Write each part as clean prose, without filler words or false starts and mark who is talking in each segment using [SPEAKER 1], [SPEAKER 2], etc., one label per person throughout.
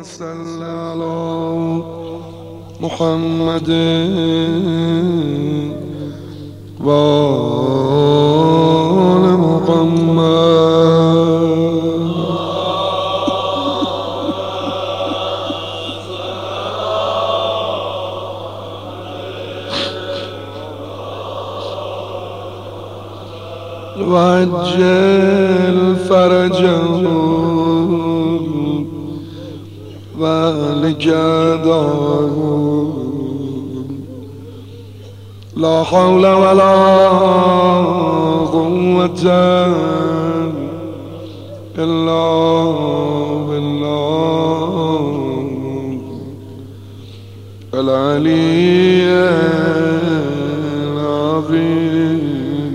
[SPEAKER 1] صل على محمد و آل محمد. و عجل فرجهم و لجدهم لا حول ولا قوة إلا بالله العلي العظيم.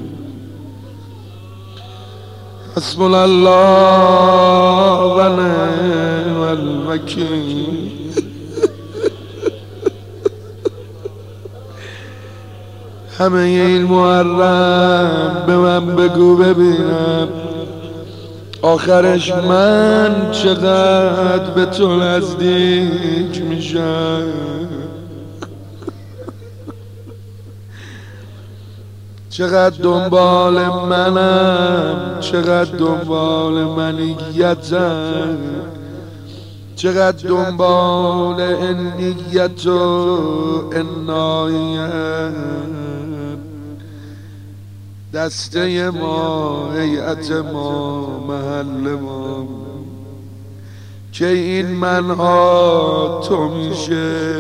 [SPEAKER 1] حسبنا الله و نعم الوکیل. همه این محرم به من بگو ببینم آخرش من چقدر به تو نزدیک میشم. چقدر دنبال منم، چقدر دنبال منیتم، چقدر دنبال نیت و عنایت. دسته ما، هیئت ما، محل ما که این منها تو میشه.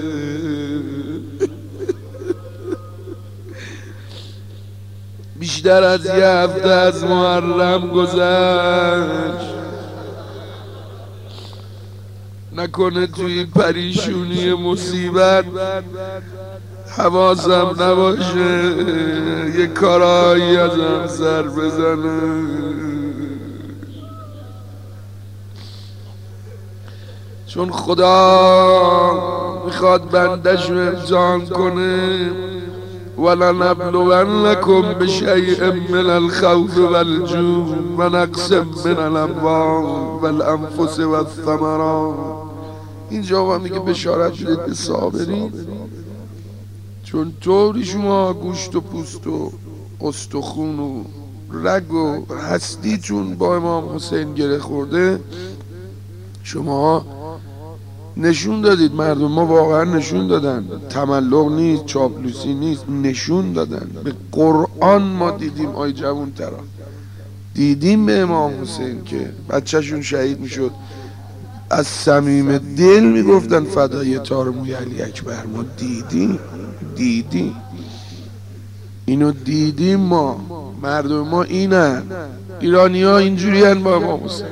[SPEAKER 1] بیشتر از یه هفته از محرم گذشت، نکنه توی پریشونی مصیبت حواسم نباشه یه کارایی ازم سر بزنه. چون خدا میخواد بندش رو امتحان کنه. ولنبلونکم بشیء من الخوف والجوع و نقص من الاموال والانفس والثمرات. اینجا هم میگه بشارت بدید به صابرین، چون طوری شما گوشت و پوست و استخون و رگ و هستیتون با امام حسین گره خورده. شما نشون دادید، مردم ما واقعا نشون دادن، تملق نیست، چاپلوسی نیست، نشون دادن. به قرآن ما دیدیم آی جوون ترا، دیدیم به امام حسین که بچهشون شهید میشد از صمیم دل میگفتن فدای تار موی علی اکبر. ما دیدیم اینو دیدیم. ما مردم ما اینن، ایرانی ها اینجوری هن با امام حسین،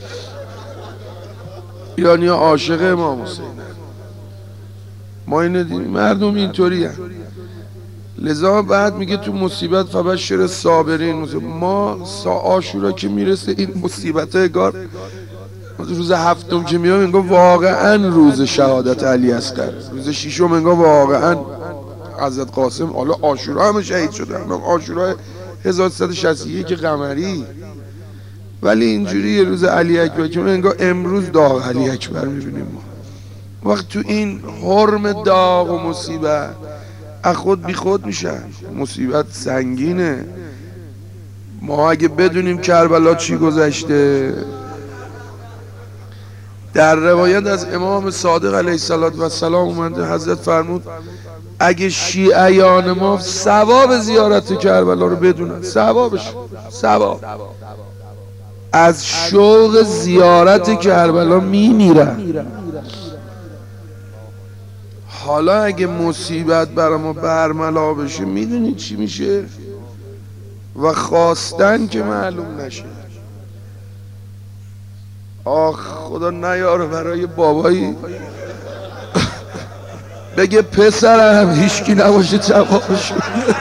[SPEAKER 1] ایرانی ها عاشق امام حسین هن. ما اینو دیدیم، مردم اینطوری هن. لذا بعد میگه تو مصیبت فبشر صابرین. ما عاشورا که میرسه این مصیبت ها گار روز هفتم که میام انگار واقعا روز شهادت علی اصغر، روز ششم انگار واقعا حضرت قاسم. حالا عاشورا همه شهید شدن، عاشورا 1361 قمری، ولی اینجوری یه روز علی اکبر که انگار امروز داغ علی اکبر میبینیم. ما وقت تو این حرم داغ و مصیبت از خود بی خود میشن. مصیبت سنگینه. ما اگه بدونیم کربلا چی گذشته، در روایت از امام صادق علیه السلام اومده، حضرت فرمود اگه شیعیان ما ثواب زیارت کربلا رو بدونن، ثواب از شوق زیارت کربلا میمیرن. حالا اگه مصیبت برای ما برملا بشه میدونی چی میشه؟ و خواستن که معلوم نشه. آخ خدا نیاره برای بابایی بگه پسرم هیچکی نباشه جوابشو.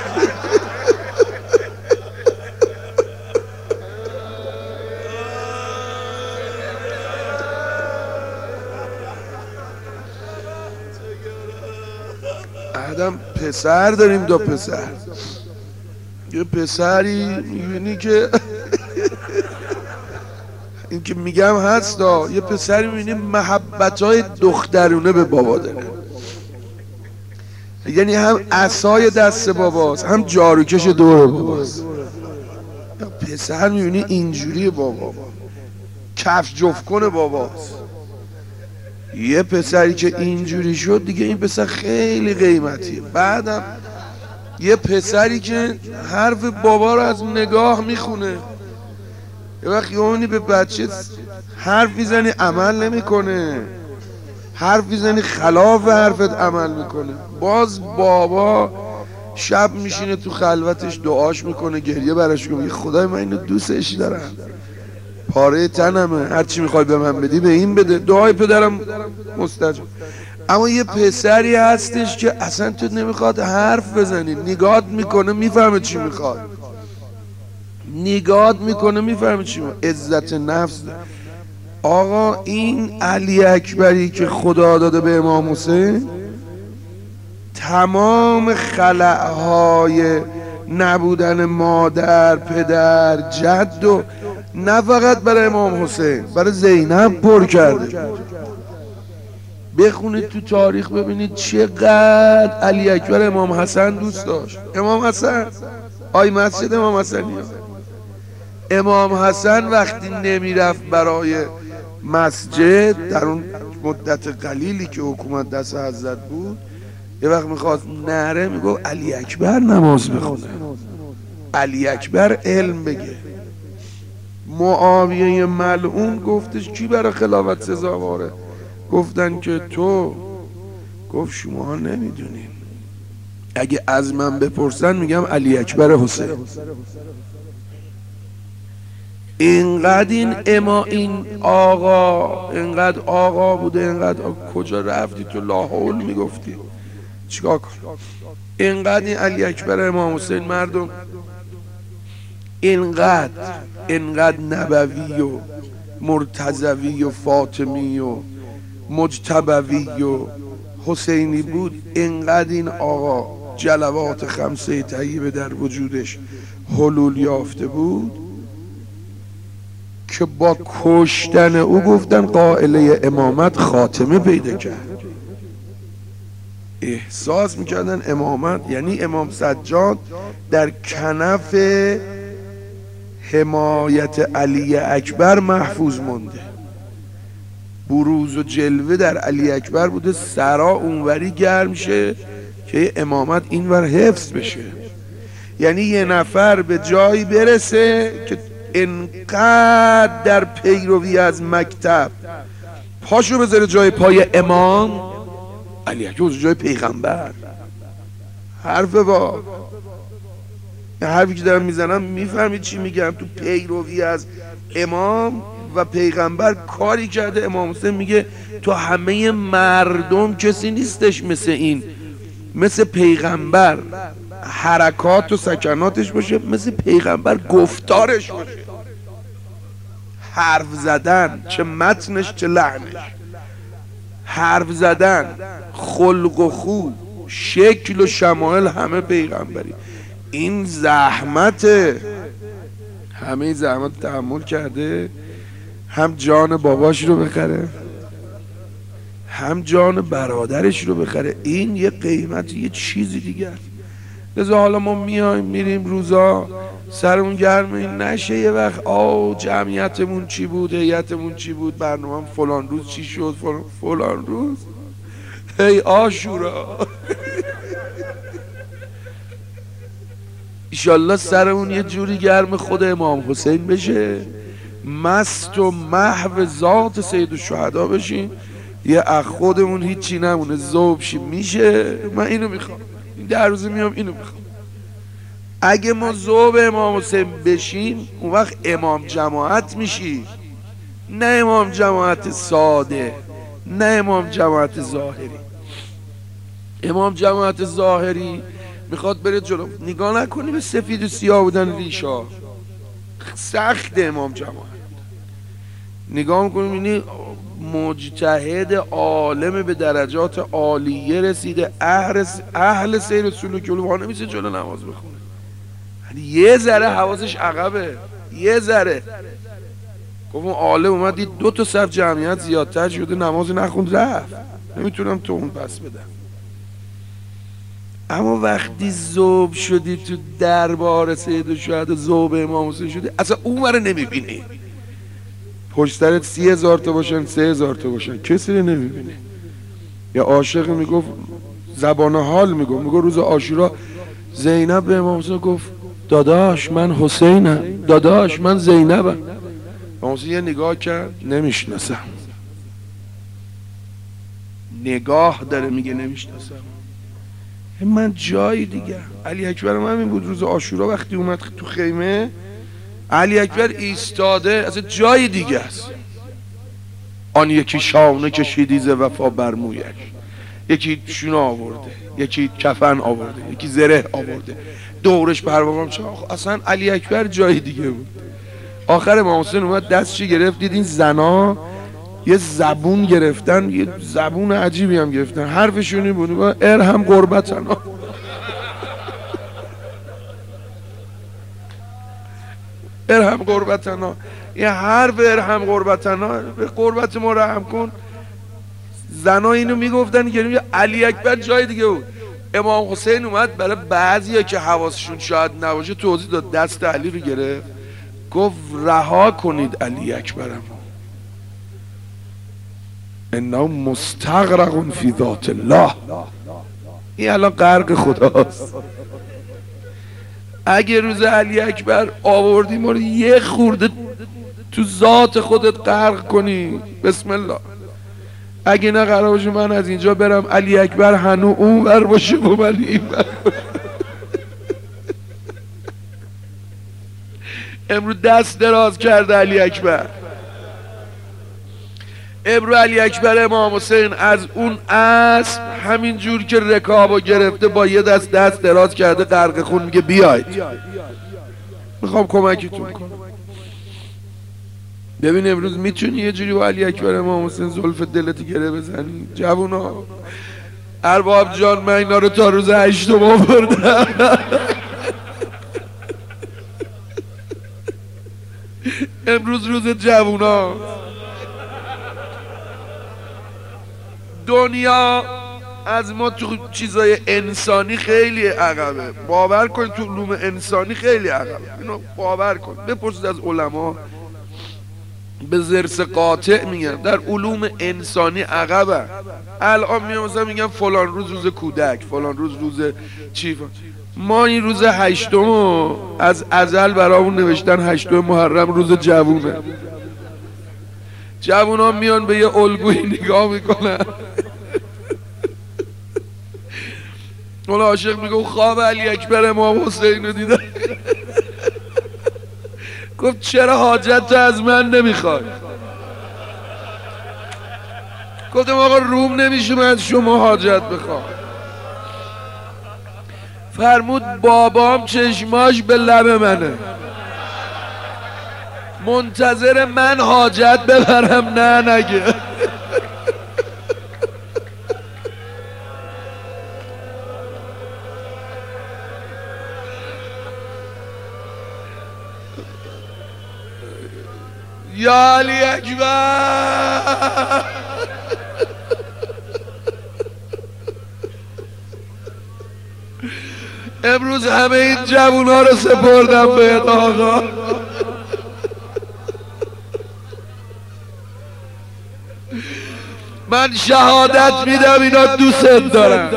[SPEAKER 1] آدم پسر داریم، دو پسر، یه پسری میبینی که این که میگم هستا، یه پسری میبینی محبت‌های دخترونه به بابا داره، یعنی هم عصای دست باباست هم جاروکش دور باباست. پسر میبینی اینجوری بابا، کفش جفت کنه باباست. یه پسری که اینجوری شد دیگه این پسر خیلی قیمتیه. بعدم یه پسری که حرف بابا رو از نگاه میخونه، یه وقت یعنی به بچه حرف میزنی عمل نمیکنه، حرف میزنی خلاف حرفت عمل میکنه. باز بابا شب میشینه تو خلوتش دعاش میکنه، گریه براش میکنه، خدای من اینو دوستش دارم، پاره تنمه، هرچی میخوای به من بدی به این بده، دعای پدرم مستجاب. اما یه پسری هستش که اصلا تو نمیخواد حرف بزنی، نگات میکنه میفهمه چی میخواد، نگات میکنه میفهمه چی میخواد. عزت نفس ده. آقا این علی اکبری که خدا داده به امام حسین، تمام خلأهای نبودن مادر پدر جد و نه فقط برای امام حسین، برای زینب پر کرده. بخونید تو تاریخ ببینید چقدر علی اکبر امام حسن دوست داشت. امام حسن آی مسجد امام حسنی، امام حسن وقتی نمیرفت برای مسجد در اون مدت قلیلی که حکومت دست حضرت بود، یه وقت میخواست نره میگفت علی اکبر نماز بخونه، علی اکبر علم بگه. معاویه ملعون گفتش کی برای خلافت سزاواره؟ گفتن که تو. گفت شما نمیدونین، اگه از من بپرسن میگم علی اکبر حسین. اینقدر این آقا اینقدر آقا بوده، اینقدر کجا رفتی تو لاحول میگفتی چیکار کن؟ اینقدر این علی اکبر امام حسین مردم اینقدر نبوی و مرتضوی و فاطمی و مجتبوی و حسینی بود، اینقدر این آقا جلوات خمسه طیبه در وجودش حلول یافته بود که با کشتن او گفتن قائله امامت خاتمه پیدا کرد. احساس میکردن امامت یعنی امام سجاد در کنف حمایت علی اکبر محفوظ مونده، بروز و جلوه در علی اکبر بوده، سرا اونوری گرم شه که امامت اینور حفظ بشه. یعنی یه نفر به جایی برسه که انقدر در پیروی از مکتب پاشو بذاره جای پای امام علی اکبر، جای پیغمبر. حرفی که دارم میزنم میفهمید چی میگم؟ تو پیروی از امام و پیغمبر کاری کرده. امام حسین میگه تو همه مردم کسی نیستش مثل این، مثل پیغمبر حرکات و سکناتش باشه، مثل پیغمبر گفتارش باشه، حرف زدن، چه متنش چه لحنش، حرف زدن، خلق و خو، شکل و شمایل همه پیغمبری. این زحمته، همه زحمت تحمل کرده، هم جان باباش رو بخره هم جان برادرش رو بخره. این یه قیمت، یه چیزی دیگه. لذا حالا ما میایم میریم روزا سرمون گرم این نشه یه وقت جمعیتمون چی بود، هیئتمون چی بود، برنامه فلان روز چی شد، فلان روز هی عاشورا. ایشالله سرمون یه جوری گرم خود امام حسین بشه، مست و محو ذات سید الشهدا بشیم، یه از خودمون هیچی نمونه، ذوب شیم. میشه؟ من اینو میخوام، این در روزه میام اینو میخوام. اگه ما ذوب امام حسین بشیم اون وقت امام جماعت میشی، نه امام جماعت ساده، نه امام جماعت ظاهری. امام جماعت ظاهری میخواد بره جلو، نگاه نکنی به سفید و سیاه بودن ریشا، سخت امام جماعت. نگاه میکنی میبینی مجتهد عالم به درجات عالیه رسیده، اهل سیر سلوک الوها نمیشه جلو نماز بخونه، یه ذره حواسش عقبه، یه ذره. گفت اون عالم اومد دید 2 تا صف جمعیت زیادتر شده، نماز نخوند رفت، نمیتونم تو اون پس بدم. اما وقتی ذوب شدی تو دربار سید الشهدا، ذوب امام حسین شدی، اصلا اون رو نمیبینی. پشت سرت 30,000 تا باشن، 3,000 تا باشن، کسی رو نمیبینی. یا عاشق میگفت زبان حال میگفت روز عاشورا زینب به امام حسین گفت داداش من حسینم، داداش من زینبم. امام حسین یه نگاه کرد، نمیشناسم. نگاه داره میگه نمیشناسم. من جای دیگه. علی اکبر من همین بود روز عاشورا وقتی اومد تو خیمه، علی اکبر ایستاده، اصلا جای دیگه است. آن یکی شانه کشیدی ز وفا بر مویش، یکی شونه آورده، یکی کفن آورده، یکی زره آورده، دورش پروام شد. اصلا علی اکبر جای دیگه بود. آخر امام حسین اومد دستشی گرفت، دیدین زنا یه زبون گرفتن، یه زبون عجیبی هم گرفتن، حرفشونی بود ارحم قربتنا. ارحم قربتنا، یه حرف ارحم قربتنا، به قربت ما رحم کن. زنا اینو میگفتن که علی اکبر جای دیگه بود. امام حسین اومد برای بعضیا که حواسشون شاید نباشه توضیح داد، دست علی رو گرفت گفت رها کنید علی اکبرم، انه مستغرق فی ذات الله، این الان غرق خداست. اگه روز علی اکبر آوردیم رو یه خورده تو ذات خودت غرق کنی، بسم الله. اگه نه قرار باشه من از اینجا برم علی اکبر هنو اون ور باشه و من این ور. امروز دست دراز کرده علی اکبر. امروز علی اکبر امام حسین از اون اسب همین جور که رکابو گرفته با یه دست دراز کرده غرق خون، میگه بیاید میخوام کمکتون کنم. ببین امروز میتونی یه جوری با علی اکبر امام حسین زلف دلتی گره بزنی؟ جوونا ارباب جان من اینا رو تا روز 8 آوردم. امروز روز جوونا. دنیا از ما تو چیزای انسانی خیلی عقبه، باور کن. تو علوم انسانی خیلی عقبه، اینو باور کن. بپرسید از علما، به ضرس قاطع میگن در علوم انسانی عقبه. الان مثلا میگن فلان روز کودک، فلان روز چی. ما این روز 8 از ازل برامون نوشتن 8 محرم روز جوونه. جوونا میان به یه الگویی نگاه میکنن. اون عاشق میگه خواب علی اکبر امام حسین رو دیدن. گفت چرا حاجت از من نمیخوای؟ گفتم آقا روم نمیشه من از شما حاجت بخوام. فرمود بابام چشماش به لب منه، منتظر من حاجت ببرم نه نگه. یا علی اکبر. امروز همه این جوونا رو سپردم به آقا. من شهادت میدم اینا دوست دارن.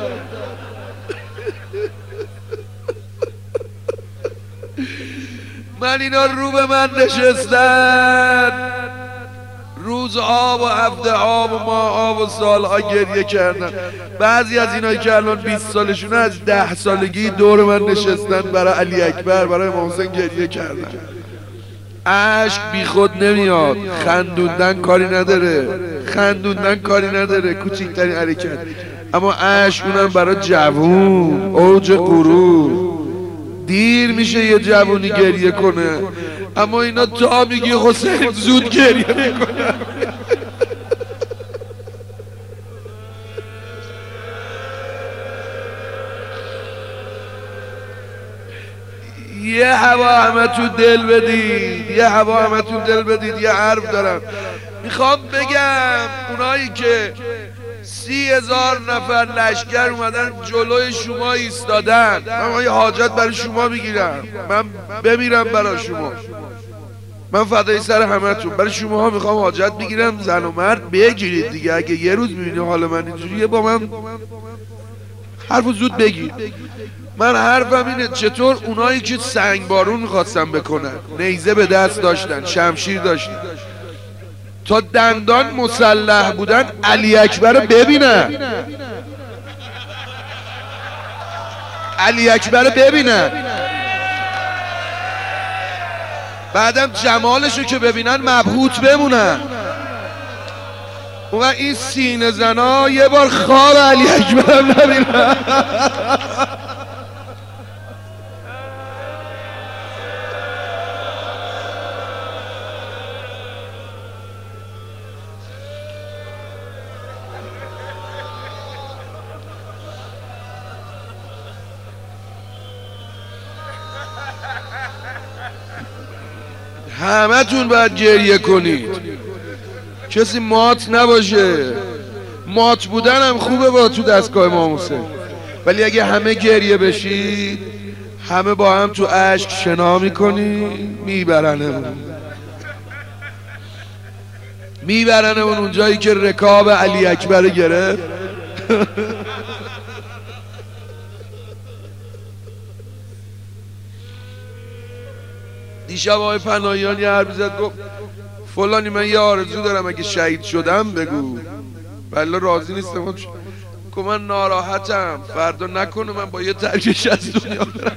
[SPEAKER 1] من اینا رو به من نشستن، روزها و هفته‌ها و ماه‌ها و سال‌ها گریه کردن. بعضی از اینایی که الان 20 سالشونه از 10 سالگی دور من نشستن برای علی اکبر، برای امام حسین گریه کردن. عشق بی خود نمیاد، خندوندن کاری نداره، خندوندن کاری نداره، کوچکترین حرکت. اما عشق اونم برای جوون، اوج غرور. دیر میشه یه جوونی گریه کنه، اما اینا تا میگی حسین زود گریه میکنه. یه هوا همتون دل بدید، یه هوا همتون دل بدید. یه حرف دارم میخوام بگم، اونایی که 30,000 نفر لشکر اومدن جلوی شما ایستادن، من یه حاجت برای شما میگیرم، من بمیرم برای شما، من فدای سر همتون، برای شما ها میخوام حاجت بگیرم. زن و مرد بگیرید دیگه، اگه یه روز میبینی حال من اینجوریه با من حرفو زود بگیر. من حرفم اینه، چطور اونایی که سنگ بارون میخواستن بکنن، نیزه به دست داشتن، شمشیر داشتن، تا دندان مسلح بودن، علی اکبر ببینن، علی اکبر ببینن، بعدم جمالشو که ببینن مبهوت بمونن. اون این سینه زنا یه بار خواب علی اکبر هم نبینن. همه تون باید گریه کنید، کسی مات نباشه. مات بودن هم خوبه با تو دستگاه امام حسین، ولی اگه همه گریه بشید، همه با هم تو اشک شنا میکنی، میبرنمون اونجایی که رکاب علی اکبر گرفت. دیشب آقای پناهیان یه حرفی زد، گفت فلانی من یه آرزو دارم اگه شهید شدم بگو. والله راضی نیستم. که من ناراحتم، فردا نکنه من با یه ترکش از دنیا برم.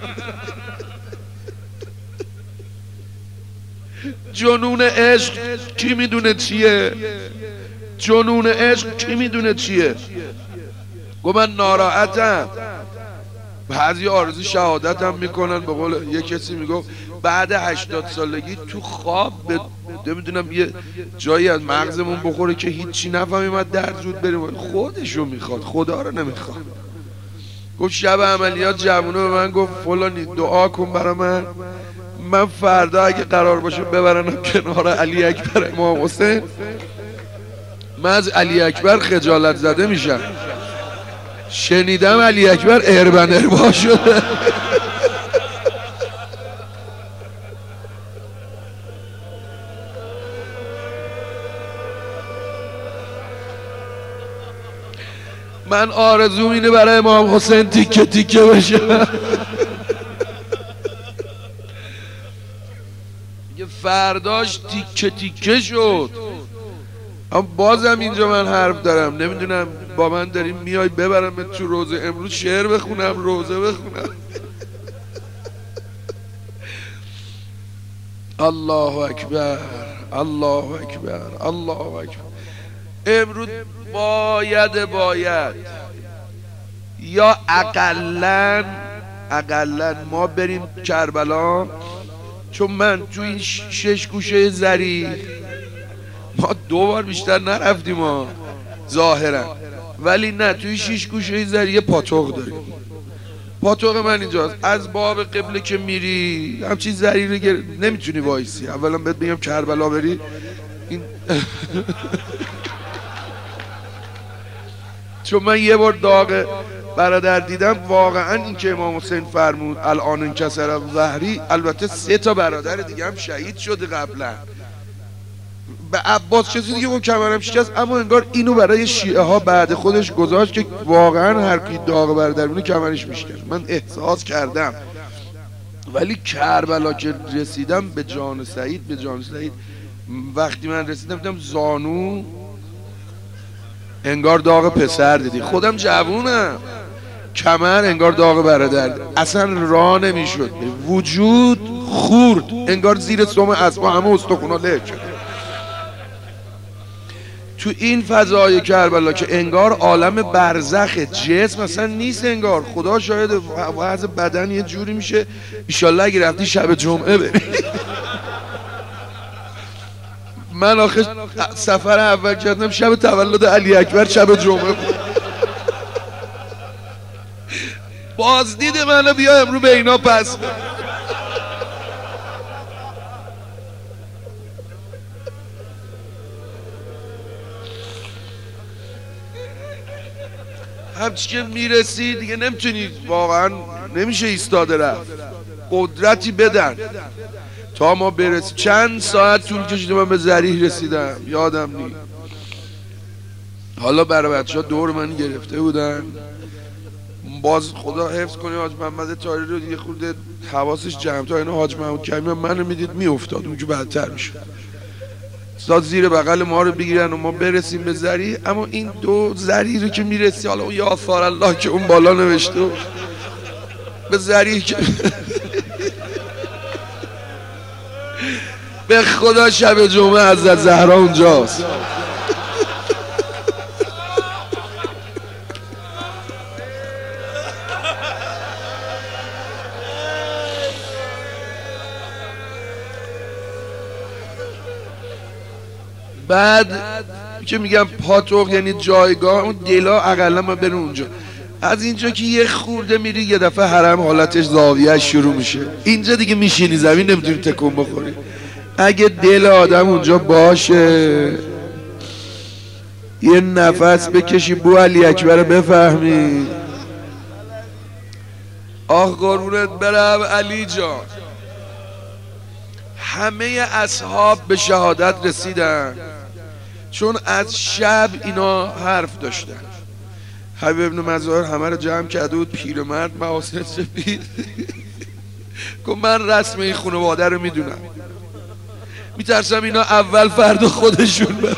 [SPEAKER 1] جنون عشق کی میدونه چیه؟ جنون عشق کی میدونه چیه؟ گفت من ناراحتم. بعضی آرزو شهادت هم میکنن. به قول یه کسی میگفت بعد 80 سالگی تو خواب نمیدونم یه جایی از مغزمون بخوره که هیچی نفهمیم، ما در زود بریم. خودشو میخواد، خدا رو نمیخواد. گفت شب عملیات جوونه به من گفت فلانی دعا کن برای من فردا اگه قرار باشه ببرنم کنار علی اکبر امام حسین، من از علی اکبر خجالت زده میشم. شنیدم علی اکبر اربا شده. من آرزوم اینه برای امام حسین تیکه تیکه بشه. یه فرداش تیکه تیکه شد. اما بازم اینجا من حرف دارم، نمیدونم با من داریم میای ببرم تو روزه، امروز شعر بخونم، روزه بخونم. الله اکبر، الله اکبر، الله اکبر. امروز باید یا اقلن ما بریم کربلا، چون من تو این 6 گوشه زری ما 2 بار بیشتر نرفتیم ها ظاهرا، ولی نه توی 6 گوشه زری یه پاتوق داریم. پاتوق من اینجاست. از باب قبله که میری همچین زری رو نمیتونی وایسی. اولا بهت بگم کربلا بری این چون من یه بار داغ برادر دیدم، واقعا این که امام حسین فرمود الان انکسر ظهری، البته 3 تا برادر دیگه هم شهید شده قبلا. به عباس چیزی دیگه کمرم شکست، اما انگار اینو برای شیعه ها بعد خودش گذاشت که واقعا هر کی داغ برادر بینه کمرش میشکن. من احساس کردم. ولی کربلا که رسیدم به جان سعید، وقتی من رسیدم دیدم زانو انگار داغ پسر دیدی. خودم جوونم، کمر انگار داغ برادر، اصلا راه نمیشد، وجود خورد، انگار زیر سم اسبا همه استخونا له شد. تو این فضای کربلا که انگار عالم برزخ، جسم اصلا نیست، انگار خدا شاید وضع بدن یه جوری میشه. ایشالله اگه رفتی شب جمعه بری. من آخه سفر اول کردم شب تولد علی اکبر، شب جمعه بود. بازدید منو بیا امرو به اینا پس. همچی که میرسی دیگه نمیتونی، واقعا نمیشه ایستاده رفت، قدرتی بدن تا ما برسیم. چند ساعت طول کشید من به ذریح رسیدم، یادم نی. حالا برای بچه ها دور من گرفته بودن، باز خدا حفظ کنه حاج محمد طاهری رو دیگه خورده حواسش جمع، تا اینا حاج محمد کریمی منو میدید میافتاد، اونجا بدتر میشه. استاد زیر بغل ما رو بگیرن و ما برسیم به ذریح. اما این دو ذریح رو که میرسی، حالا اون یا آثار الله که اون بالا نوشته به ذریح که به خدا شب جمعه حضرت زهرا اونجاست. بعد که میگم پاتوق یعنی جایگاه، اون دلا اقلا ما بریم اونجا. از اینجا که یه خورده میری یه دفعه حرم حالتش زاویه شروع میشه، اینجا دیگه میشینی زمین نمیتونی تکون بخوری. اگه دل آدم اونجا باشه یه نفس بکشی بو علی اکبر بفهمی. آخ قربونت برم علی جان. همه اصحاب به شهادت رسیدن چون از شب اینا حرف داشتن. حبیب ابن مظاهر همه رو جمع کرده بود، پیرمرد محاسن سفید گفت من رسم این خانواده رو میدونم، میترسم اینا اول فردا خودشون برن.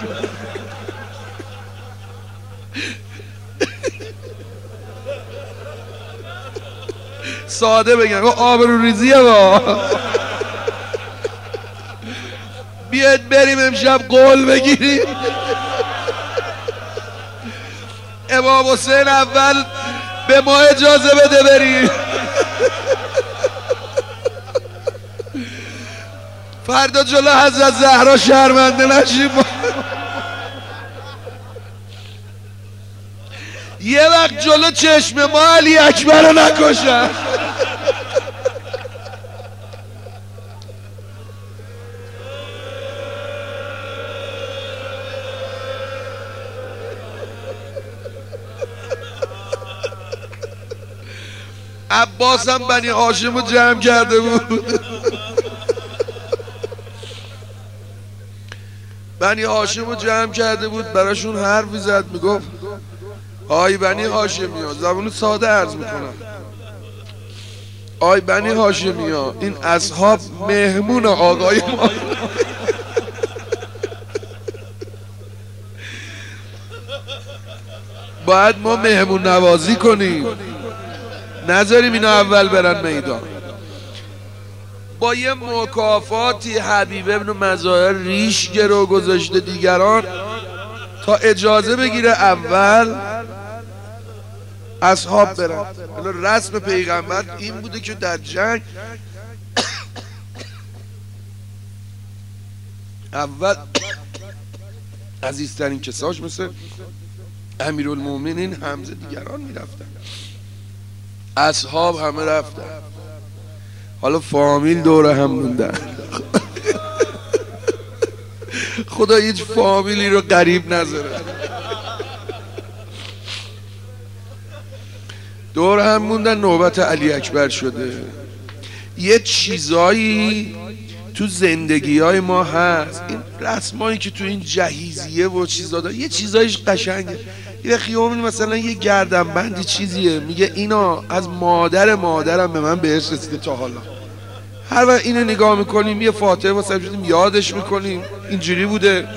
[SPEAKER 1] ساده بگن آبرو ریزیه با بیاد بریم امشب قول بگیریم. امام حسین اول به ما اجازه بده بریم، فردا جلو حضرت زهرا شرمنده نشیم. یه وقت جلو چشم ما علی اکبر رو نکشن. عباس هم بنی هاشم رو جمع کرده بود. بنی هاشم رو جمع کرده بود، براشون حرفی زد، میگفت آی بنی هاشمی ها، زبان ساده عرض میکنم، آی بنی هاشمی ها، این اصحاب مهمون آقای ما، باید ما مهمون نوازی کنیم، نذاریم اینا اول برن میدان. با یه مکافاتی حبیب ابن مظاهر ریش گرو گذاشته دیگران تا اجازه بگیره اول اصحاب برن. رسم پیغمبر این بوده که در جنگ اول عزیزترین کساش مثل امیرالمومنین حمزه دیگران میرفتن، اصحاب همه رفتن، حالا فامیل دوره هم موندن. خدا هیچ فامیلی رو قریب نذاره. دور هم موندن، نوبت علی اکبر شده. یه چیزایی تو زندگی های ما هست، این رسمایی که تو این جهیزیه و چیزا داره، یه چیزایش قشنگه. یه خیامون مثلا یه گردنبندی چیزیه، میگه اینا از مادرم به من بهش رسیده تا حالا. هر وقت اینو نگاه میکنیم یه فاتحه واسه شدیم یادش میکنیم اینجوری بوده.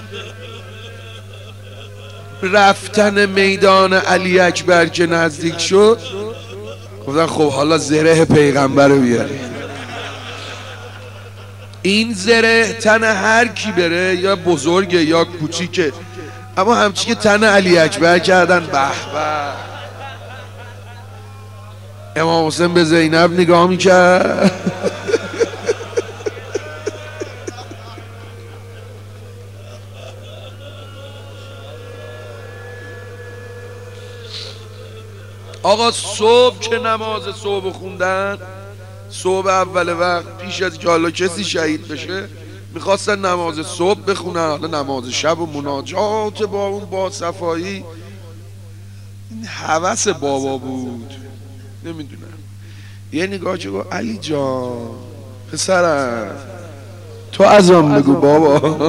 [SPEAKER 1] رفتن میدان علی اکبر که نزدیک شد گفتن خب حالا زره پیغمبر رو بیاریم. این زره تن هر کی بره، یا بزرگه یا کوچیکه، اما همچی که تن علی اکبر کردن. به به امام حسین به زینب نگاه میکرد. آقا صبح که نماز صبح خوندن، صبح اول وقت پیش از که حالا کسی شهید بشه میخواستن نماز صبح بخونن، حالا نماز شب و مناجات با اون با صفایی. این هوس بابا بود، نمیدونم. یه نگاه چه گفت علی جان پسرم تو از آن بگو بابا.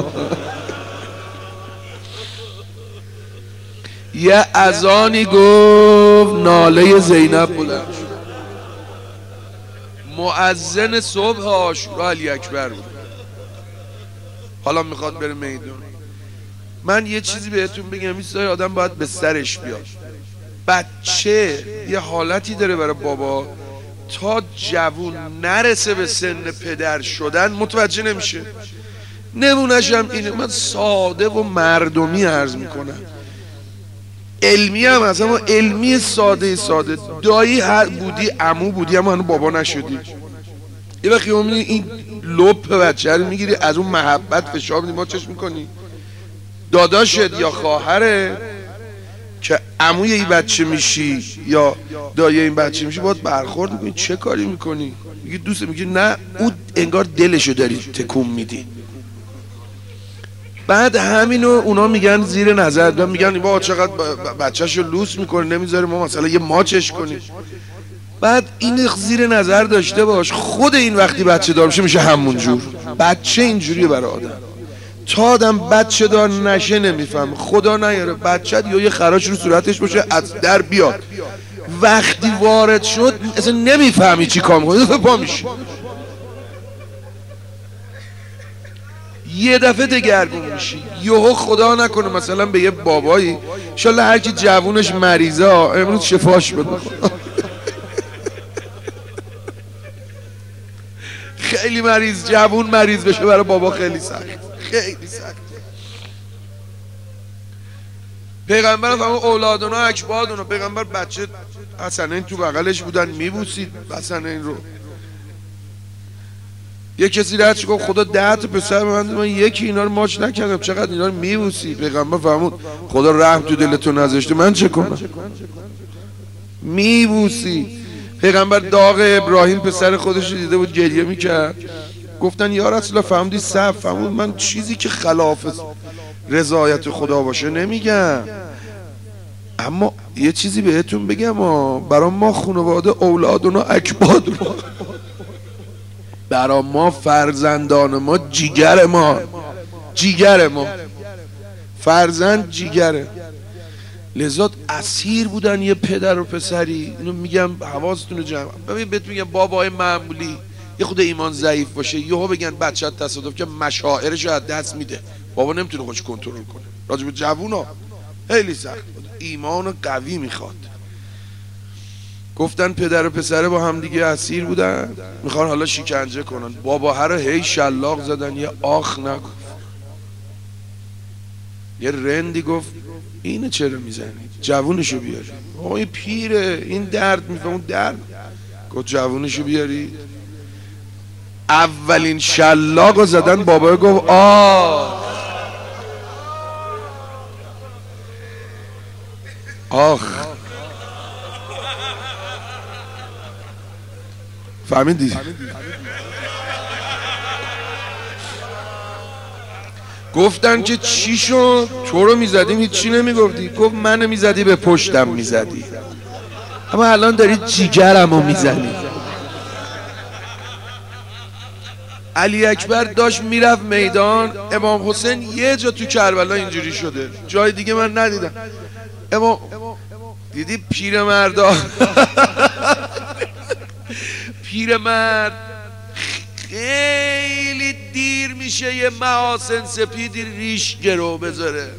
[SPEAKER 1] یه اذانی گفت، ناله زینب بلند شد. مؤذن صبح عاشورا علی اکبر بود. حالا میخواد بره میدون. من یه چیزی بهتون بگم، این سای آدم باید به سرش بیاد. بچه یه حالتی داره برای بابا، تا جوون نرسه به سن پدر شدن متوجه نمیشه. نمونش هم اینه، من ساده و مردمی عرض میکنم، علمی هم هست، اما علمی ساده دایی بودی، عمو بودی، اما هنو بابا نشدی. یه وقتی میبینی این لپ بچه رو میگیری، از اون محبت فشار میدی، ما چش میکنی داداشت یا خواهره که عموی این بچه میشی یا دایی این بچه میشی، باید برخورد میکنی. چه کاری میکنی؟ میگی دوست، میگی نه او انگار دلشو داری تکون میدی. بعد همینو اونا میگن زیر نظر دارن، میگن با چقدر بچه‌شو لوس میکنه، نمیذاره ما مثلا یه ماچش کنیم. بعد این زیر نظر داشته باش، خود این وقتی بچه دار میشه همون جور. بچه اینجوریه برای آدم، تا آدم بچه دار نشه نمیفهم. خدا نیاره بچه یا یه خراش رو صورتش باشه از در بیاد، وقتی وارد شد اصلا نمیفهمی چی کار میکنه، پا میشه یه دفعه دگرگون میشی. یهو خدا نکنه مثلا به یه بابایی، انشالله هر کی جوونش مریضه امروز شفاش بده. خیلی مریض، جوون مریض بشه برای بابا خیلی سخت، خیلی سخت. پیغمبر فرمود اولادنا اکبادنا، پیغمبر بچه حسنین تو بغلش بودن، میبوسید حسنین رو. یه کسی رد گفت خدا 10 تا پسر من یکی اینا رو ماچ نکردم، چقدر اینا رو میبوسی؟ پیغمبر فرمود خدا رحم تو دلتون نذاشته، من چه کنم؟ میبوسی. پیغمبر داغ ابراهیم پسر خودش دیده بود گریه میکرد، گفتن یا رسول الله فرمودی صبر، فرمود من چیزی که خلاف رضایت خدا باشه نمیگم، اما یه چیزی بهتون بگم، برای ما خانواده اولادنا اکبادنا، برای ما فرزندان ما جیگر ما، جیگر ما، فرزند جیگره. لذا اسیر بودن یه پدر و پسری. اینو میگم حواستون رو جمع. ببین بهت میگم بابای معمولی یه خود ایمان ضعیف باشه، یهو بگن بچه‌ت تصادف که مشاعرش رو از دست میده، بابا نمیتونه خودش کنترل کنه. راجع به جوونا خیلی سخت بود، ایمان قوی میخواد. گفتن پدر و پسره با هم دیگه اسیر بودن، میخوان حالا شکنجه کنن. بابا هر هی شلاق زدن، یه آخ نگفت. یه رندی گفت اینه چرا میزنید؟ جوونشو بیارید. این پیره، این درد میفهم، اون درد. گفت جوونشو بیارید. اولین شلاقو زدن، بابا گفت آخ. فهمیدی؟ گفتن که چی شد؟ تو رو میزدیم هیچی نمیگفتی. گفت منو میزدی به پشتم میزدی، اما الان داری جیگرمو میزنی. علی اکبر داشت میرفت میدان، امام حسین یه جا تو کربلا اینجوری شده، جای دیگه من ندیدم. امام دیدی پیرمردا پیرمرد خیلی دیر میشه یه محاسن سپیدی ریش گرو بذاره،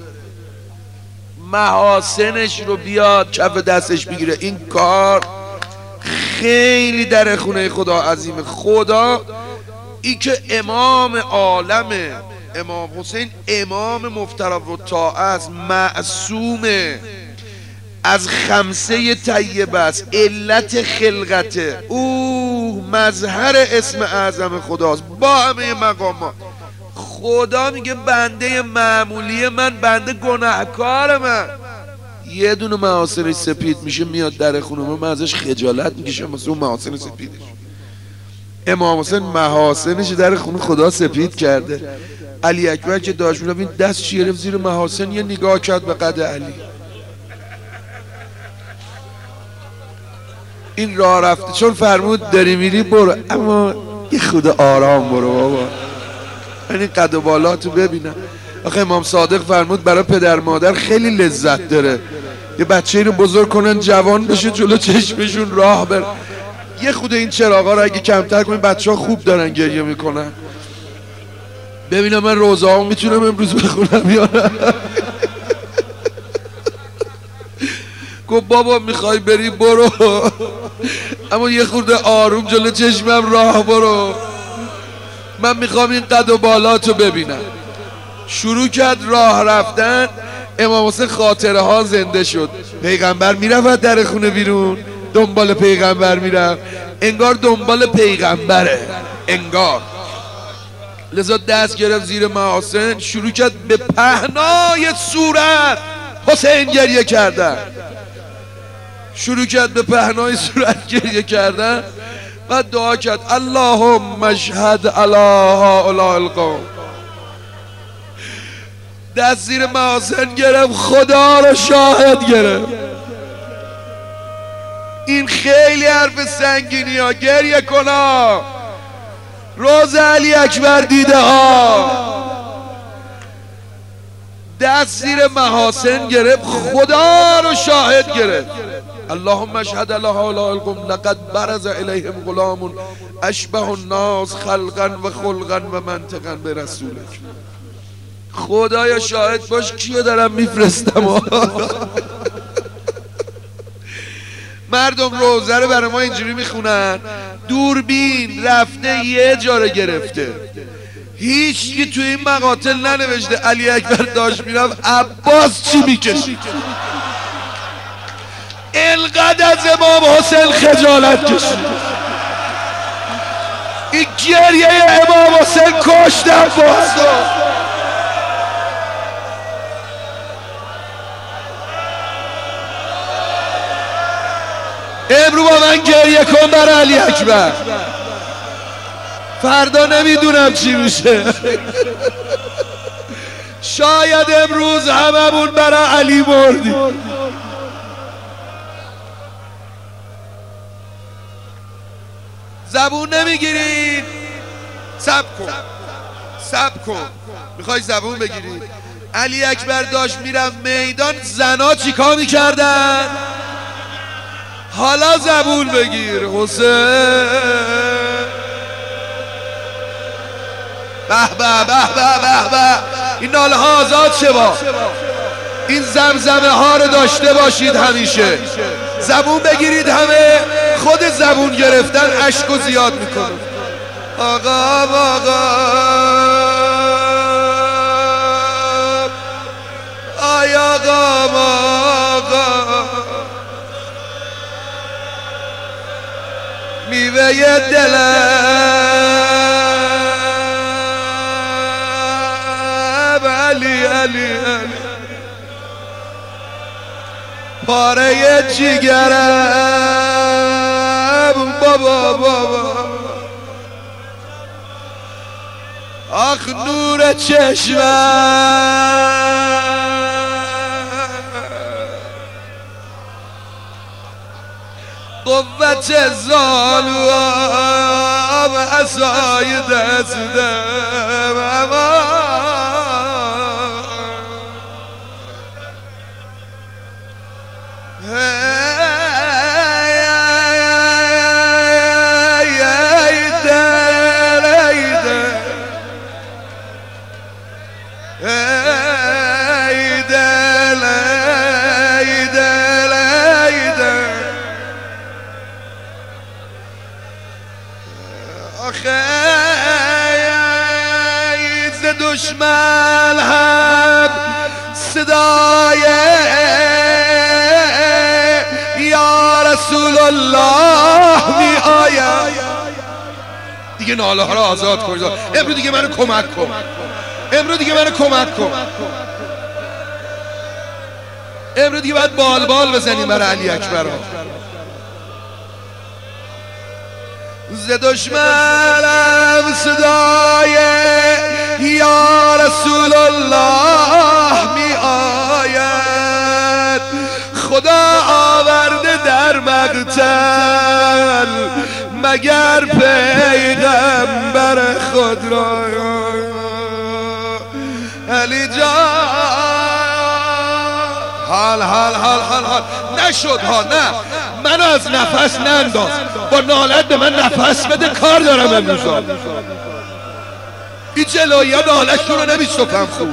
[SPEAKER 1] محاسنش رو بیاد کف دستش بگیره. این کار خیلی در خونه خدا عظیمه. خدا ای که امام عالمه، امام حسین امام مفترض الطاعه است، معصومه، از خمسه طیبه است، علت خلقته، او مظهر اسم اعظم خداست با همه مقامات. خدا میگه بنده معمولی من، بنده گناهکار من، یه دونه محاسنش سپید میشه میاد در خونه من ازش خجالت میکشم واسه اون محاسن سپیدش. امام حسین محاسنش در خونه خدا سپید کرده. علی اکبر که داشت میرفت این دست گرفت زیر محاسن، یه نگاه کرد به قد علی. این راه رفته چون فرمود داری میری برو، اما یه خود آرام برو بابا، این قد و بالاتو ببینم. آخه امام صادق فرمود برای پدر مادر خیلی لذت داره یه بچه رو بزرگ کنن جوان بشه جلو چشمشون راه بر. یه خود این چراغا رو اگه کمتر کنیم بچه ها خوب دارن گریه میکنن. ببینم من روزه ها میتونم امروز بخونم یا نه. گفت بابا میخوای بری برو، اما یه خورده آروم جلو چشمم راه برو، من میخوام این قد و بالاتو ببینم. شروع کرد راه رفتن. امام حسین خاطره ها زنده شد. پیغمبر میرفت در خونه بیرون دنبال پیغمبر میرفت، انگار دنبال پیغمبره انگار. لذا دست گرفت زیر محاسن، شروع کرد به پهنای صورت حسین گریه کردن، شروع کرد به پهنای صورت گریه کردن. بعد دعا کرد اللهم اشهد علی هؤلاء القوم. دست زیر محاسن گرفت، خدا رو شاهد گرفت. این خیلی حرف سنگینی ها، گریه کنا، روز علی اکبر دیده ها. دست زیر محاسن گرفت، خدا رو شاهد گرفت. اللهم اشهد علی هؤلاء القوم لقد برز الیهم غلام اشبه الناس خلقا و خلقا و منطقا به رسولک. خدایا شاهد باش کیو دارم میفرستم. مردم روزه رو برای ما اینجوری میخونن، دوربین رفته یه جا رو گرفته، هیچ کی توی این مقاتل ننوشته علی اکبر داشت میرفت عباس چی میکشید. اینقدر از امام حسین خجالت کشید. این گریه امام حسین کشت عباس رو. امرو با من گریه کن برای علی اکبر، فردا نمیدونم چی میشه. شاید امروز هممون برای علی مردیم. زبون نمیگیرید؟ صبر کن صبر کن. میخوای زبون بگیری؟ علی اکبر داشت میرم میدان، زنا چیکار میکردن؟ حالا زبون بگیر حسین. به به به به به. این ناله ها آزاد شه با این زمزمه ها رو داشته باشید همیشه. زبون بگیرید همه. خود زبون گرفتن اشک و زیاد میکنه. آقا آقا آی آقا آقا میوه دلم علی علی علی، پاره جیگرم بابا بابا، آخ نور چشمم، قوت زانوام، عصای دستم، دشمن هم صدای یا رسول الله می آید. دیگه ناله ها رو آزاد کن. امروز دیگه منو کمک کن، امروز دیگه منو کمک کن. امروز دیگه باید بال بال بزنیم برای علی اکبر. ز دشمنم صدای یا رسول الله می آید، خدا آورده در مقتل مگر پیغمبر خود را علی جان. حال حال حال حال حال نشد ها، نه منو از نفس ننداز، با نالت به من نفس بده، کار دارم امروزا. این جلویی ها نالشون رو نمیشتفم خوب.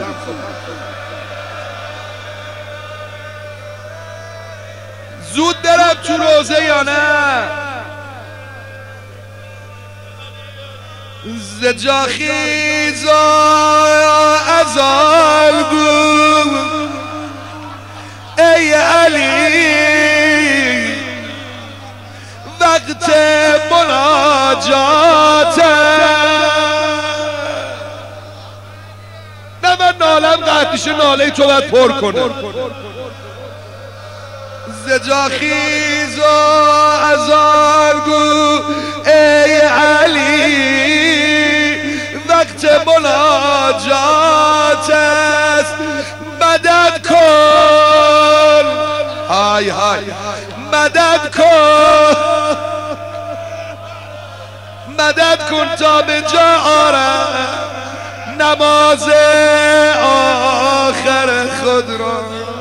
[SPEAKER 1] زود برم تو روزه یا نه؟ زجا خیزا ازال گو ای علی، وقت مناجات. نه من نالم قطعش، ناله تو باید پر کنه. زجا خیز و ازار گو ای علی، وقت مناجات است، مدد کن. های های مدد کن، مدد کن تا به جا آرم نماز آخر خود را.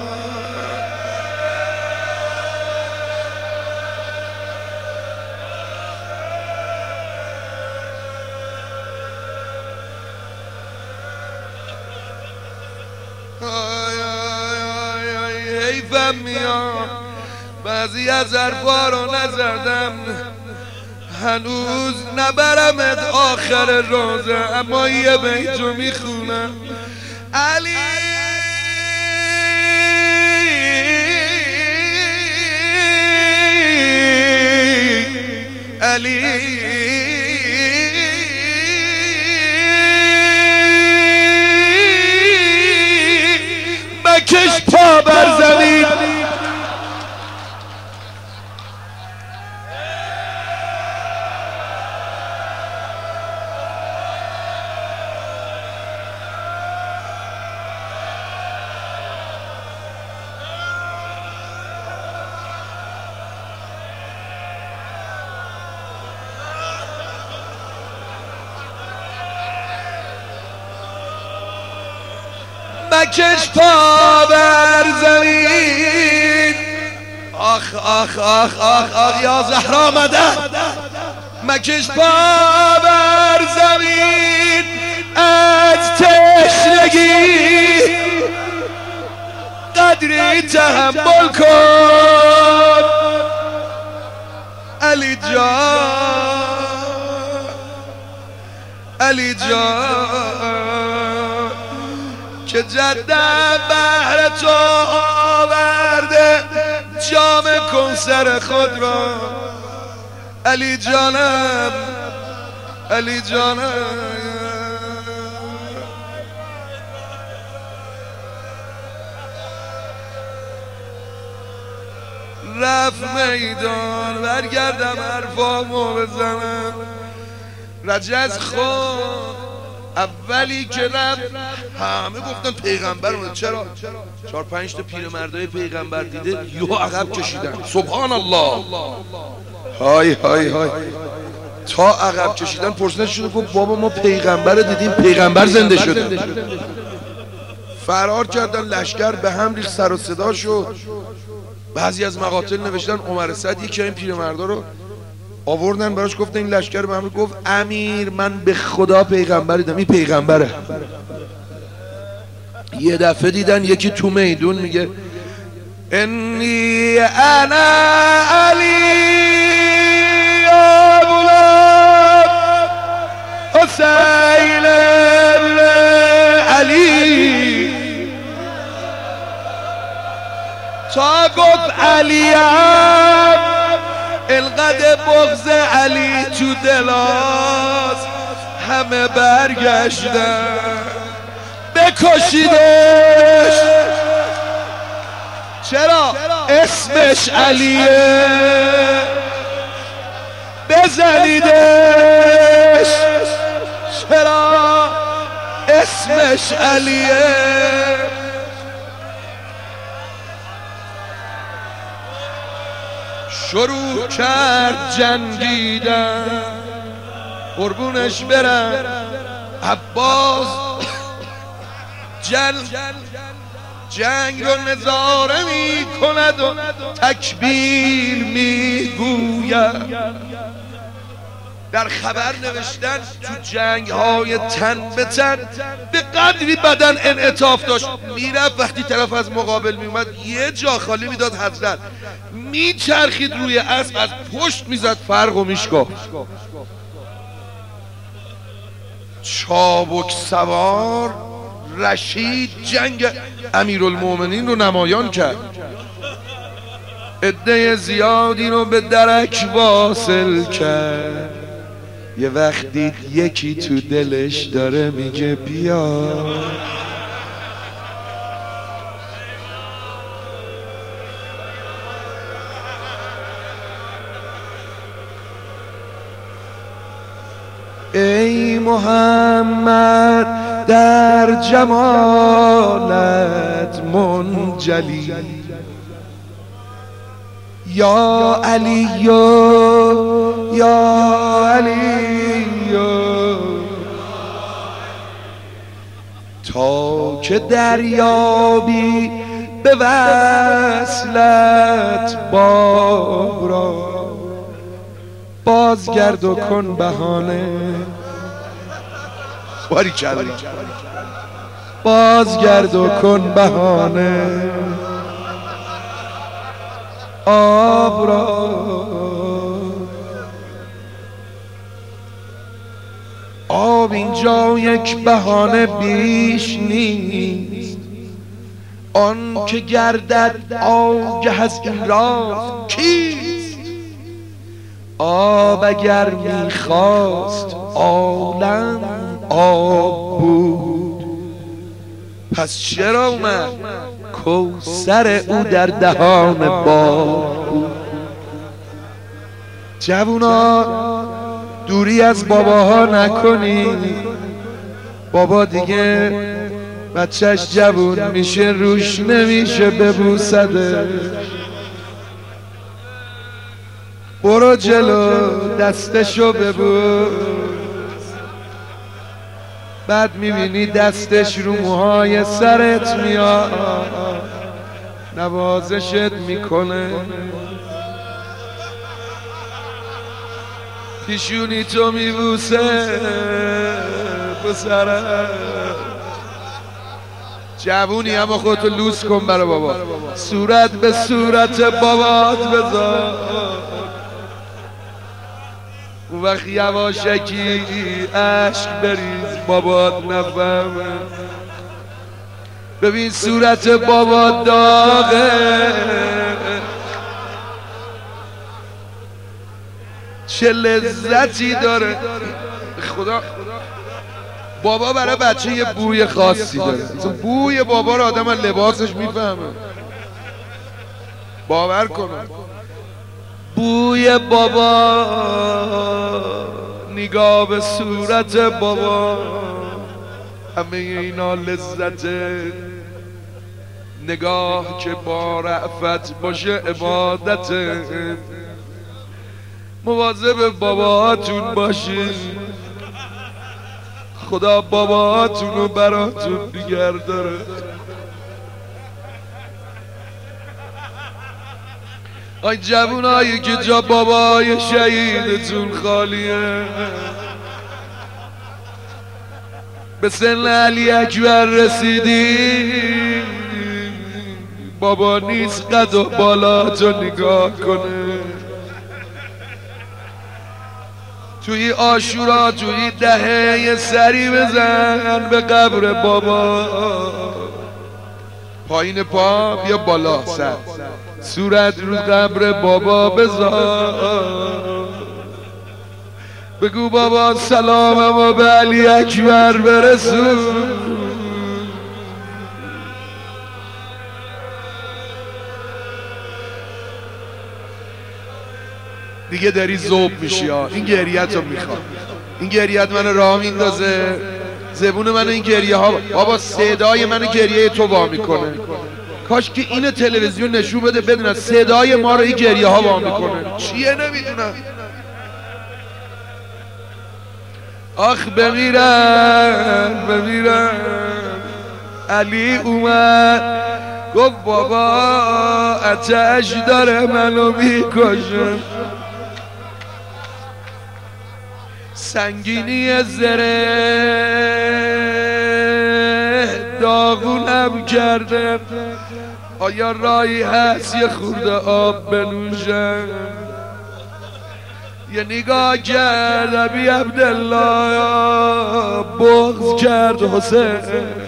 [SPEAKER 1] حیفم میاد بعضی از حرفا رو نزدم، هنوز نبرمت آخر روزه، اما یه بیتو میخونم. علی علی مکش پا بر زمین، مکش پا بر زمین. آخ آخ آخ آخ آخ یا زهرا مدد. مکش پا بر زمین از تشنگی، قدری تحمل کن علی جان. علی جان که جدم بهر تو آورده جام کنسر خود را. علی جانم علی جانم، رفت میدان برگردم حرفامو بزنم. رجز خون اولی که رفت همه گفتن پیغمبر اومد. چرا؟ 4-5 تا پیرمردای پیغمبر دیده یهو عقب کشیدن. سبحان الله. های های های تا عقب کشیدن پرسیدن شده، گفت بابا ما پیغمبر دیدیم، پیغمبر زنده شده. فرار کردن، لشکر به هم ریخت، سر و صدا شد. بعضی از مقاتل نوشتن عمر سعد یکی این پیرمردا رو آوردن براش، گفتن این لشکر به هم، گفت امیر من به خدا پیغمبر دیدم، این پیغمبره. یه دفعه دیدن یکی تو میدون میگه انی انا علی ابوالاب حسین ابن علی. تا گفت علیم القدر بغض علی تو دلاست، همه برگشتن بکشیدش. چرا؟ اسمش علیه، بزنیدش. چرا؟ اسمش علیه. شروع کرد جنگیدن، قربونش برم عباس جنگ رو نظاره می کند و تکبیر می گوید. در خبر نوشتن تو جنگ های تن به تن به قدری بدن انعطاف داشت، میرفت وقتی طرف از مقابل میومد یه جا خالی میداد حضرت، میچرخید روی اسب از پشت میزد فرق و میشکافت. چابک سوار رشید جنگ امیرالمومنین رو نمایان کرد، عده زیادی رو به درک واصل کرد. یه وقت دید یکی تو دلش داره میگه بیا، ای محمد در جمالت منجلی، یا علی یا علی تا که دریابی به وصلت باب را، بازگرد و کن بهانه. بازگرد و کن بهانه آب را. آب اینجا یک بهانه بیش نیست، آن که گردد آگه از این راز کیست. آب اگر میخواست عالم آب بود، پس چرا اومد کوثر او در دهان باب بود. جوونا دوری از باباها نکنی، بابا دیگه بچهش جوون میشه روش نمیشه ببوسده. برو جلو دستشو ببوس، بعد میبینی دستش رو موهای سرت میاد نوازشت میکنه، پیشونی تو میبوسه پسرم. جوونی اما خودتو لوس کن برا بابا، صورت به صورت بابات بذار، اون وقت یواشکی عشق بریز بابات نفهمه. ببین صورت بابات داغه، چه لذتی داره. خدا بابا برای بچه یه بوی خاصی داره، بوی بابا رو آدم از لباسش میفهمه، باور کنم. بوی بابا، نگاه به صورت بابا، همه اینا لذته. نگاه که با رأفت باشه عبادته. مواظب باباتون باشین، خدا باباتون رو براتون نگه داره. آی جوونایی که جا بابای شهیدتون خالیه، به سن علی اکبر رسیدی، بابا نیست قد و بالا تو نگاه کنه. توی عاشورا توی دهه سری بزن به قبر بابا، پایین پا بیا بالا سر، صورت رو قبر بابا بذار، بگو بابا سلاممو به علی اکبر برسون. دیگه داری ذوب میشی ها، این گریت رو میخواد، این گریت منو راه میندازه، زبون منو این گریه ها، بابا صدای منو گریه تو وا میکنه. کاش که این تلویزیون نشون بده بدونن صدای ما رو این گریه ها با میکنه چیه نمیدونم. آخ بمیرن علی اومد گفت بابا آتش داره منو میکشه، سنگینی زره داغونم کرده، آیا راهی هست یه خورده آب بنوشم؟ یه نگاه کرد ابی عبدالله بغض کرد حسین،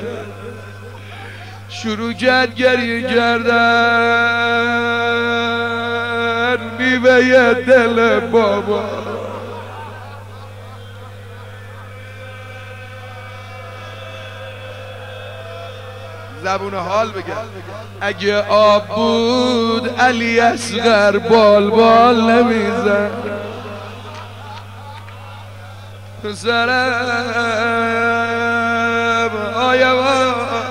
[SPEAKER 1] شروع کرد گریه کردن میوه دل بابا. زبون حال بگم اگه آب بود علی اصغر بال نمیزن سرم آیوان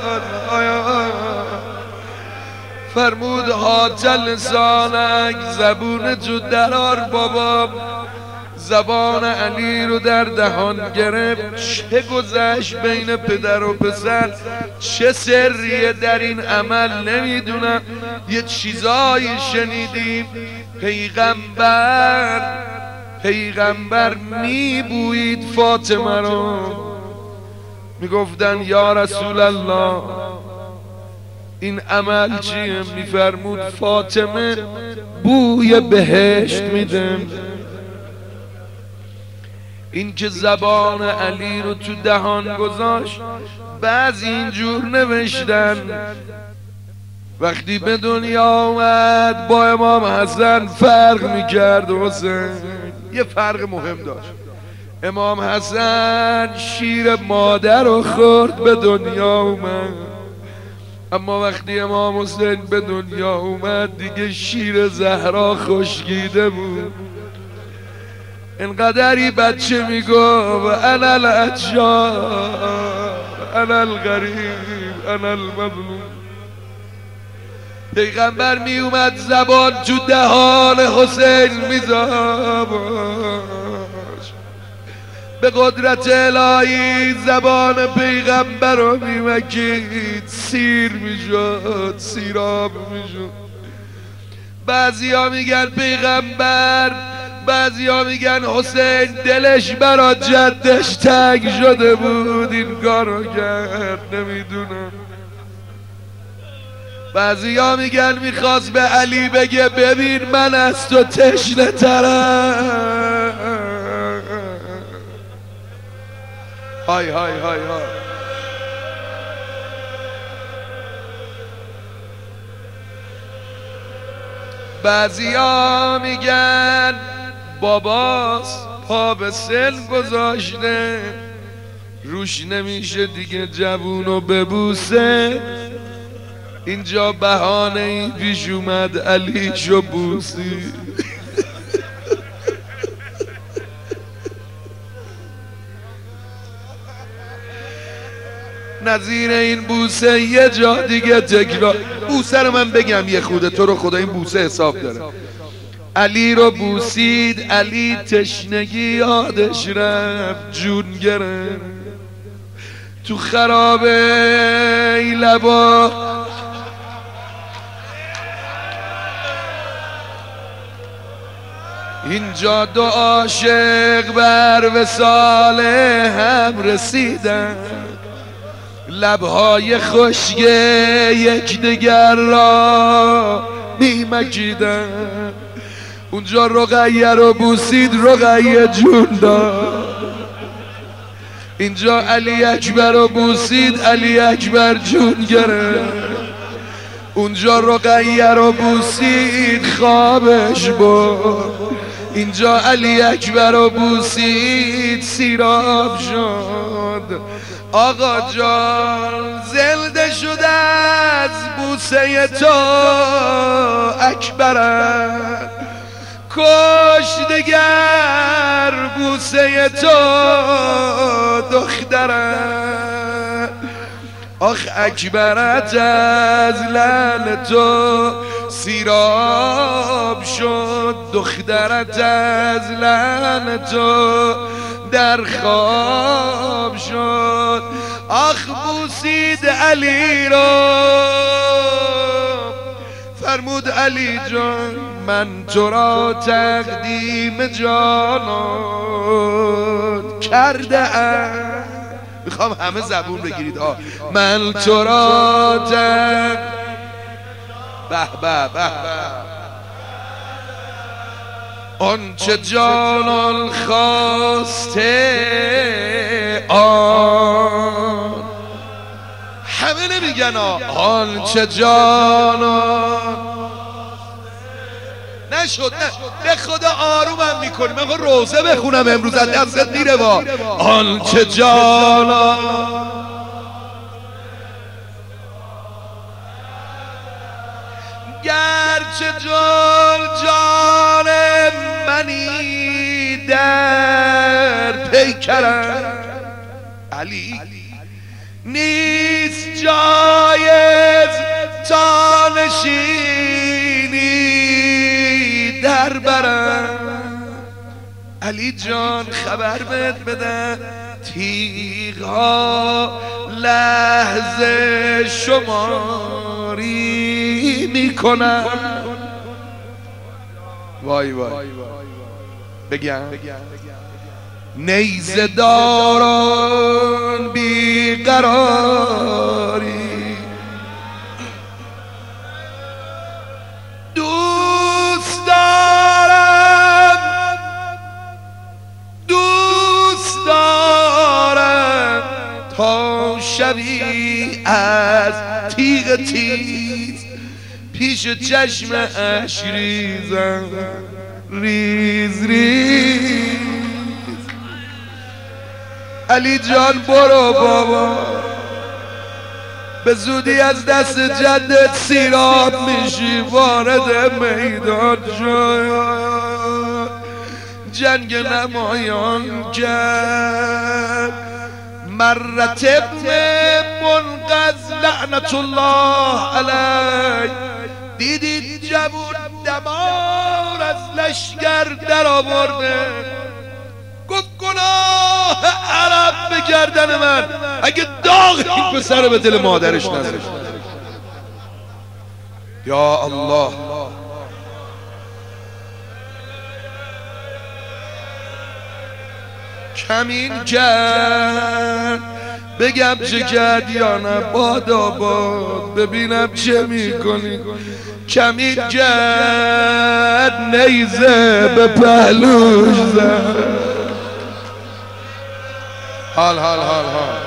[SPEAKER 1] فرمود هات لسانک زبون تو درار بابا، زبان علی رو در دهان گرفت. چه گذشت بین پدر و پسر، چه سریه در این عمل نمیدونم. یه چیزایی شنیدیم پیغمبر میبوید فاطمه رو، میگفتن یا رسول الله این عمل چیه؟ میفرمود فاطمه بوی بهشت میده. این که زبان علی رو تو دهان گذاشت، بعضی اینجور نوشتن وقتی به دنیا آمد با امام حسن فرق میکرد حسین. یه فرق مهم داشت، امام حسن شیر مادر رو خورد به دنیا اومد، اما وقتی امام حسین به دنیا اومد دیگه شیر زهرا خشکیده بود. انقدری بچه میگفت انا العطشان انا الغریب انا المظلوم. پیغمبر می اومد زبان تو دهان حسین میذاشت، به قدرت الهی زبان پیغمبر رو میمکید، سیر میشد، سیراب میشد. بعضی ها میگن پیغمبر، بعضی ها میگن حسین دلش برا جدش تنگ شده بود این کارو کرد، نمیدونم. بعضی ها میگن میخواست به علی بگه ببین من از تو تشنه ترم. های های های های. بعضی ها میگن باباست پا به سن گذاشته روش نمیشه دیگه جوونو ببوسه. اینجا بهانه ای پیش اومد علیشو بوسی. نظیر این بوسه یه جا دیگه تکرار. بوسه رو من بگم یه خوده، تو رو خدا این بوسه حساب داره. علی رو بوسید، علی تشنگی یادش رفت، جون گرفت تو خرابه لبا. اینجا دو عاشق بر وصال هم رسیدن، لبهای خشک یکدیگر را میمکیدن. اونجا رقیه رو بوسید، رقیه جون داد. اینجا علی اکبر رو بوسید، علی اکبر جون گرفت. اونجا رقیه رو بوسید، خوابش برد. اینجا علی اکبر رو بوسید، سیراب شد. آقا جان زنده شده از بوسه تو اکبرم، کش دگر بوسه تو دخترم. آخ اکبرت از لعل تو سیراب شد، دخترت از لعل تو در خواب شد. آخ بوسید علی را، فرمود علی جان من تو را تقدیم جانان کرده ام. میخوام همه زبون بگیرید ها. من تو را به به به به آنچه جانان خواسته آن، همه نمیگن آنچه جانان نشد. نه به خدا آرومم میکنی، من روزه بخونم امروز از دستت میره. با آنچه جانان گرچه جان منی در پیکرم علی، نیست جایز تا نشینی در برم. علی جان خبر بده تیغها لحظه شماری میکنن. وای وای بگم نیزه داران بیقراری، دوست دارم تا شوی از تیغ تیز، پیش چشم اش ریزم ریز ریز. علی جان برو بابا، به زودی از دست جدت سیراب میشی، وارد میدان شد، جنگ نمایان کرد. مرت ابن منقذ لعنت الله علیه، دیدید جوون دمار از لشگر در آورده، گفت گناه عرب به گردن من، اگه داغ این پسر به دل مادرش نذاشت. یا الله کمین کرد، بگم چه کرد یا نه باد ببینم چه میکنی. کمین کرد نیزه به پهلوش زد. حال حال حال حال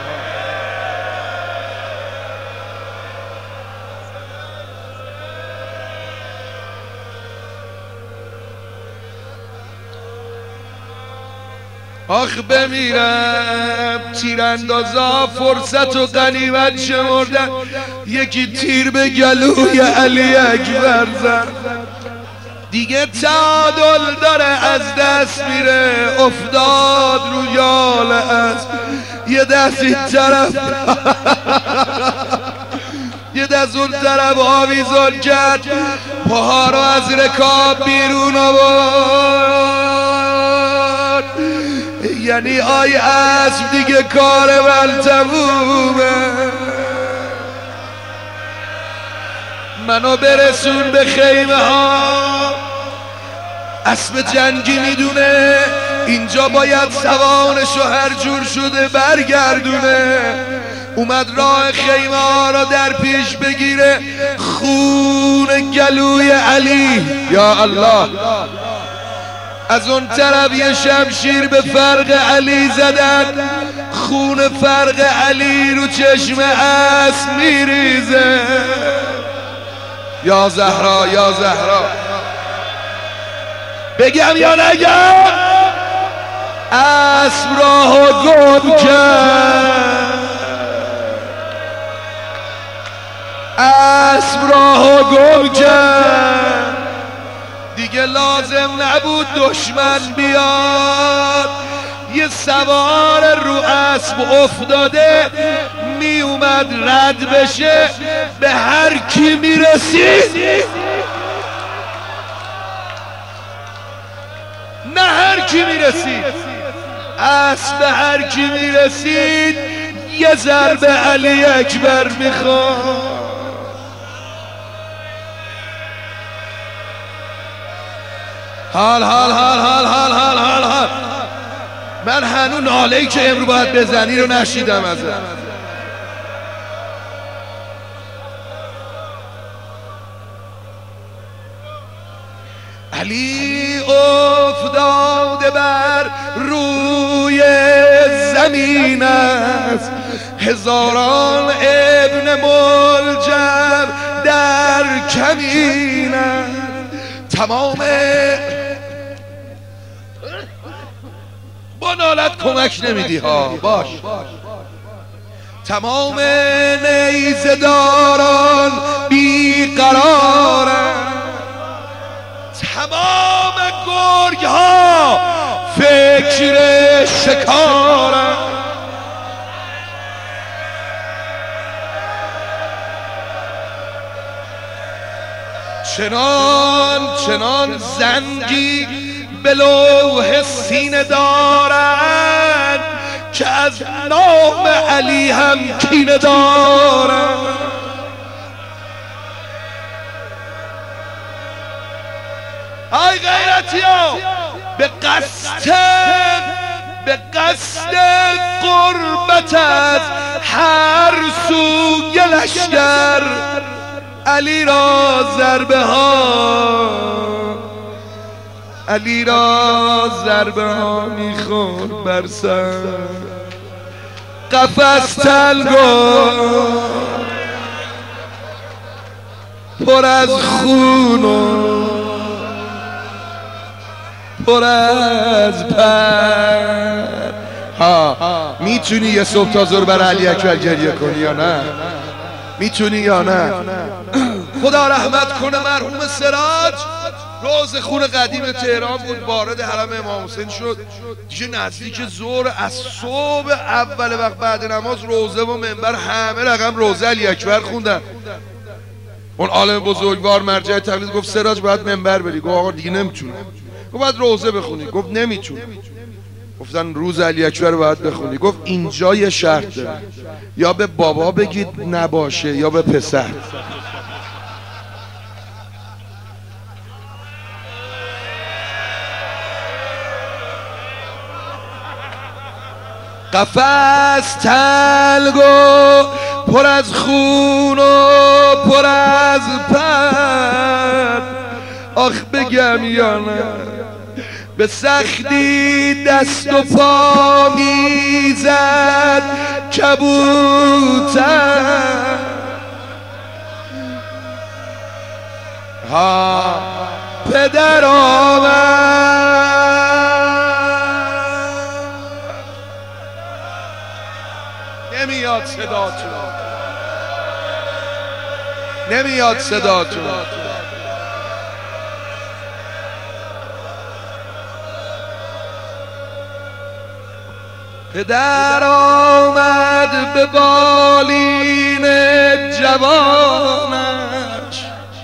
[SPEAKER 1] آخ بمیرم، تیراندازا فرصت و غنیمت شمردن، یکی تیر به گلوی علی اکبر زد، دیگه تعادل داره از دست میره، افتاد رو یال اسب، یه دست این طرف یه دست اون طرف آویزون کرد، پاها رو از رکاب بیرون آورد. یعنی آی اسب دیگه کار من تمومه، منو برسون به خیمه ها. اسب جنگی میدونه اینجا باید سوانشو هر جور شده برگردونه، اومد راه خیمه ها را در پیش بگیره. خون گلوی علی، یا الله، از اون طرف یه شمشیر به فرق علی زدن، خون فرق علی رو چشم اسب میریزه. یا زهرا یا زهرا، بگم یا نگم؟ اسب راهو گم کرد، اسب راهو گم کرد، دیگه لازم نبود دشمن بیاد. یه سوار رو اسب افتاده می اومد رد بشه به هر کی میرسید، نه هر کی میرسید، اسب به هر کی میرسید یه ضربه علی اکبر میخواد. حال حال حال حال حال حال حال حال. من هنوز ناله‌ای که امرو باید بزنی رو نشیدم ازت. علی افتاده بر روی زمین است، هزاران ابن ملجم در کمین است. تمام با نالت کمک نمیدی ها، باش. تمام نیزه داران بیقرارن، تمام گرگ ها فکر شکارن. چنان زنگی به لوح سینه دارند که از نام علی هم کینه دارند. ای غیرتی‌ها، به قصد قربت از هر سوی لشکر علی را ضربه ها میخورد بر سر. قفس تلگو پر از خون و پر از پر. میتونی یه صبح تا ظهر بر علی اکبر گریه کنی یا نه؟ میتونی یا نه؟ خدا رحمت کنه مرحوم سراج، روز خون قدیم تهران بود، وارد حرم امام حسین شد دیگه نزدیک ظهر. از صبح اول وقت بعد نماز روزه و منبر همه رقم روزه علی اکبر خوندن. اون عالم بزرگوار مرجع تقلید گفت سراج باید منبر بری. گفت آقا دیگه نمیتونم. گفت باید روزه بخونی. گفت نمیتونم. گفتن روز علی اکبر باید بخونی. گفت اینجا یه شرط داره، یا به بابا بگید نباشه یا به پسر. قفس تلگ و پر از خون و پر از پر. آخ بگم یا نه؟ به سختی دست و پا میزد کبوتر. پدر آمد نمیاد صداتون. پدر آمد به بالین جوانش،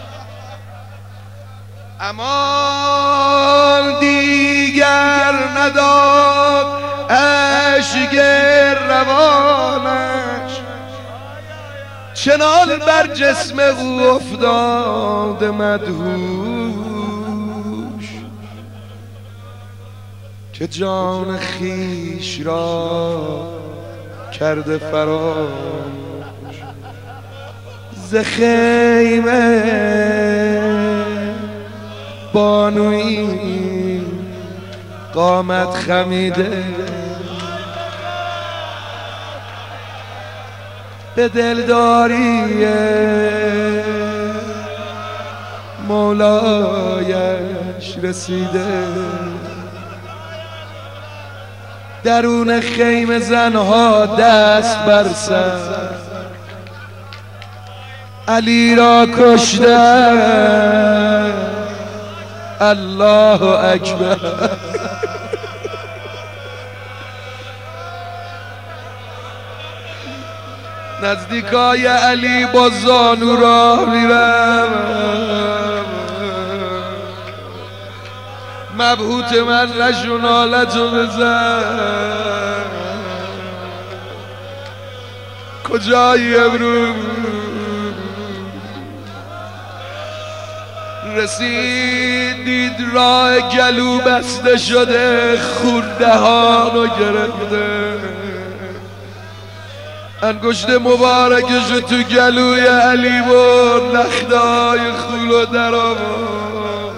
[SPEAKER 1] امان دیگر نداد اشک روانش. چنان بر جسم او افتاد مدهوش که جان خیش را کرده فراموش. ز خیمه بانوی قامت خمیده، به دلداری مولایش رسیده. درون خیمه زنها دست بر سر علی را کشتن. الله اکبر. نزدیکای علی با زانو راه میرم، مبهوت من نشون حالتو بزن، کجایی امروز؟ رسید دید راه گلو بسته شده، خوردهانو گرفته، انگشت مبارکشو تو گلوی علی برد، لخته‌های خولو در آورد،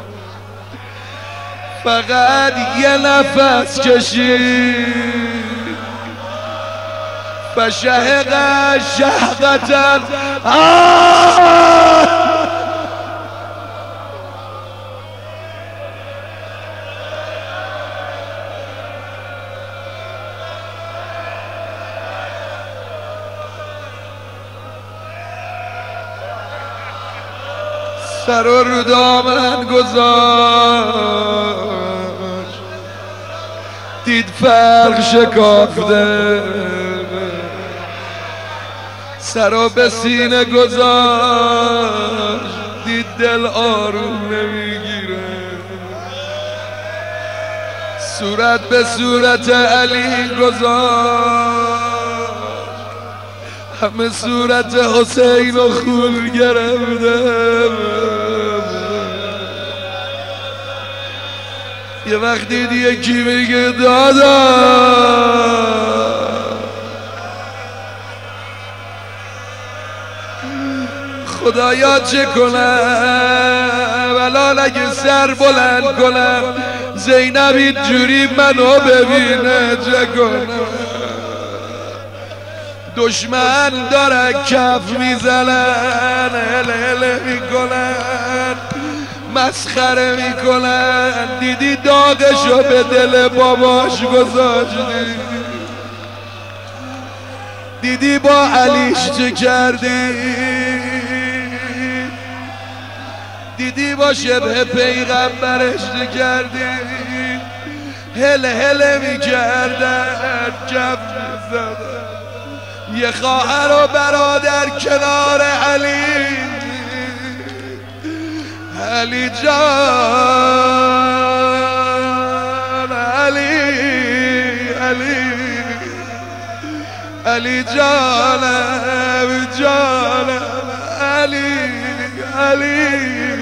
[SPEAKER 1] فقط یه نفس کشید، فشهق شهقة سر رو دامن گذاشت، دید فرق شکافته، سر به سینه گذاشت، دید دل آروم نمیگیره، صورت به صورت علی گذاشت، همه صورت حسین و خون گرفته، یه وقتی دیگه کی میگه دادا خدایا چه کنم الان اگه سر بلند کنم زینب اینجوری منو ببینه چه کنم؟ دشمن داره کف میزنن، هله میکنن، مسخره میکنن، دیدی داغشو به دل باباش گذاشتی، دیدی با علیش چه کردی، دیدی با شبه پیغمبرش چه کردی، هله میکردن، کف میزدن، یه خواهر و برادر کنار علی جان، علی جانم علی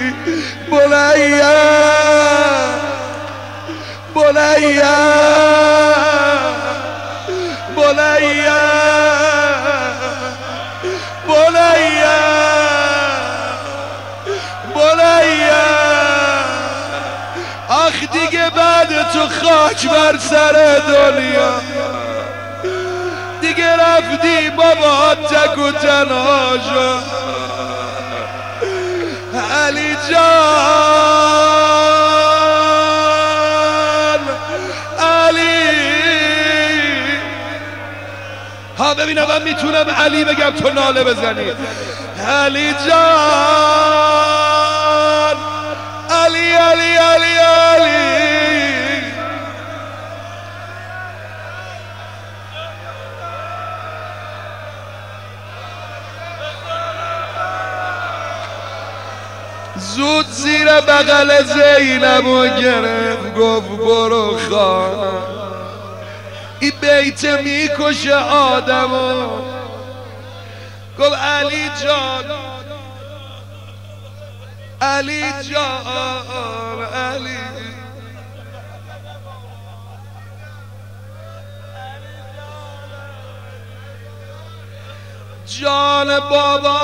[SPEAKER 1] بنیا آخ دیگه بعد تو خاک بر سر دنیا، دیگه رفتی بابا تک و تنها شد، علی جان ها ببینم من میتونم علی بگم تو ناله بزنی، علی جان علی زود زیر بغل زینبو گرفت، گفت برو خانه، این بیت میکشه آدمو، گفت علی جان علی جان بابا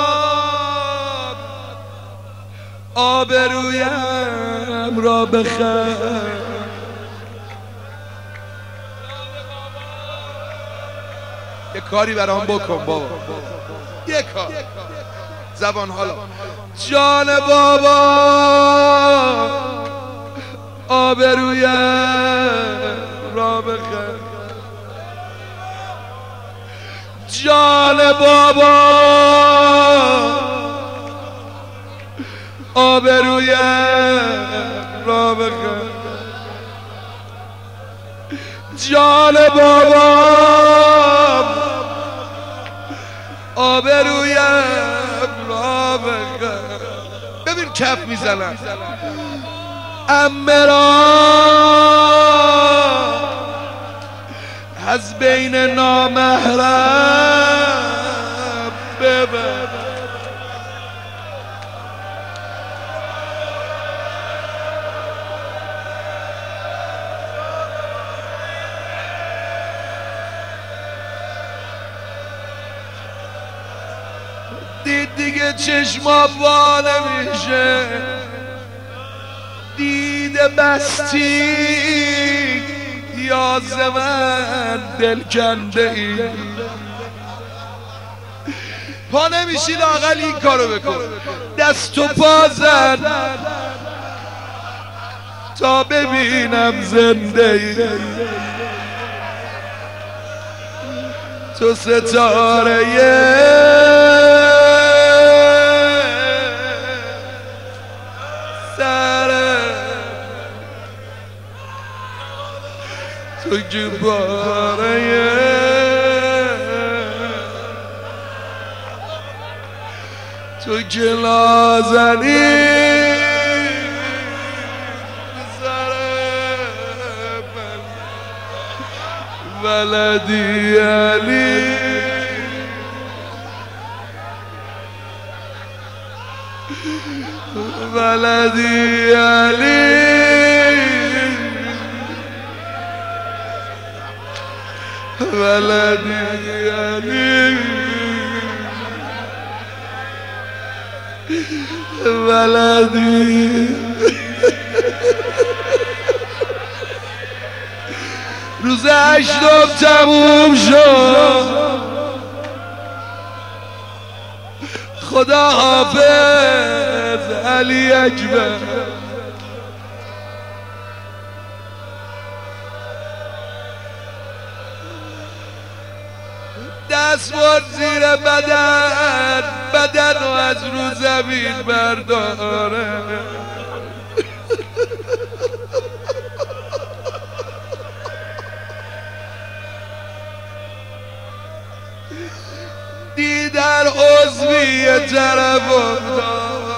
[SPEAKER 1] آبرویم را بخر، یه کاری برام بکن بابا، یه کار زبان حالا، جان بابا آبرویم را بخر، جان بابا آبرویم را بخر، جان بابا آبرویم را بخر. ببین کف میزنن امرا از بین نامحرم ببر. دید دیگه چشما وا نمیشه، دیده بستی یاز من دل کنده ای. پا نمیشی لااقل این کارو بکن، دست و پا زن تا ببینم زنده ای. تو ستاره تو جباره تو که نازنی ولدی علی ولدی علی ولدی علی ولدی. روز 8 تموم شد، خدا حافظ علی اکبر. دست برد زیر بدن، بدن رو از رو زمین برداره. دیدن عضوی طرف افتاد،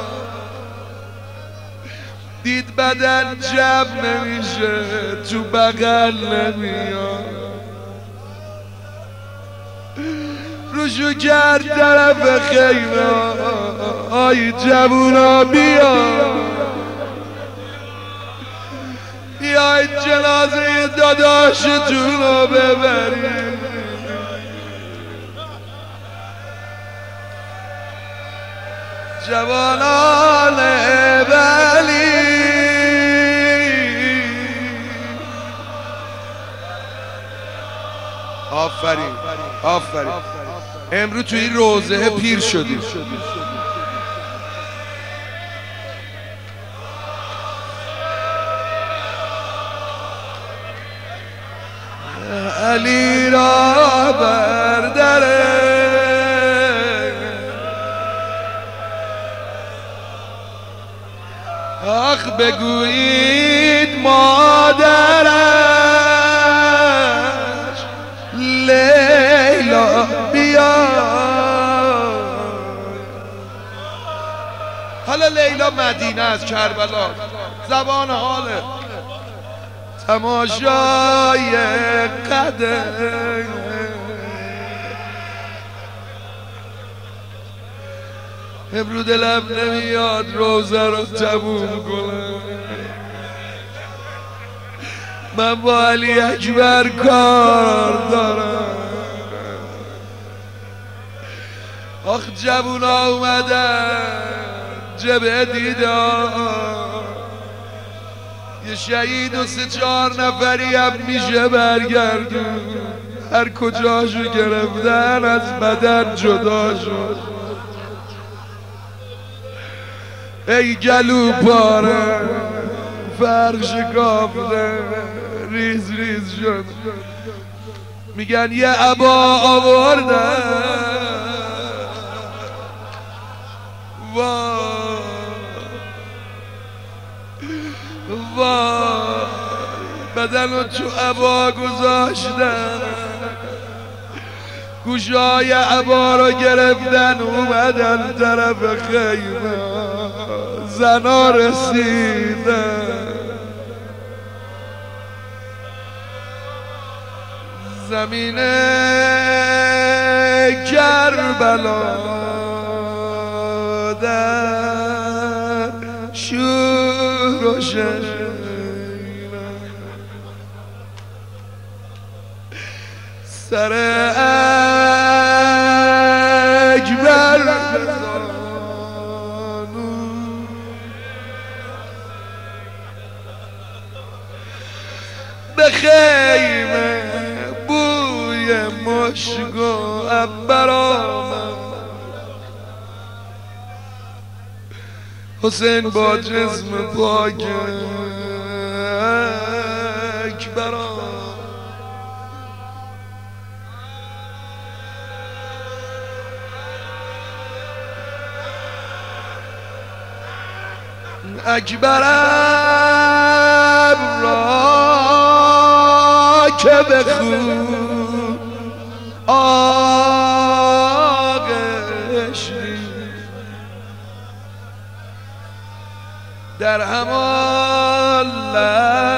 [SPEAKER 1] دید بدن جمع نمیشه، تو بغل نمیاد، روشو کرد طرف خیمه. آی جوونا بیا بیاید جنازه داداشتون رو ببرید. جوانان ولی آفرین آفرین. امروز توی این روضه پیر شدیم. علی را بردره آخ بگویید مادرش لیلا بیا. حالا لیلا مدینه از کربلا، زبان حاله تماشای قدر. امرو دلم نمیاد روزه رو تموم کنم، من با علی اکبر کار دارم. آخ جوونا اومدن جبهه دیدار، یه شهید و 3-4 نفری هم میشه برگردون. هر کجاشو گرفتن از بدن جدا شد. ای گلو پاره فرق شکافته ریز ریز شد. میگن یه عبا آوردن وای وای بدن رو تو عبا گذاشتن. گوشای عبا رو گرفتن اومدن طرف خیمه، زنا رسیدن زمین کربلا در شور و شیران، سر اکبر بزانو به خیمه بوی مشک و عنبر آمد. حسین با جسم پاک اکبر آمد. اکبرم را که بخون آغش در همان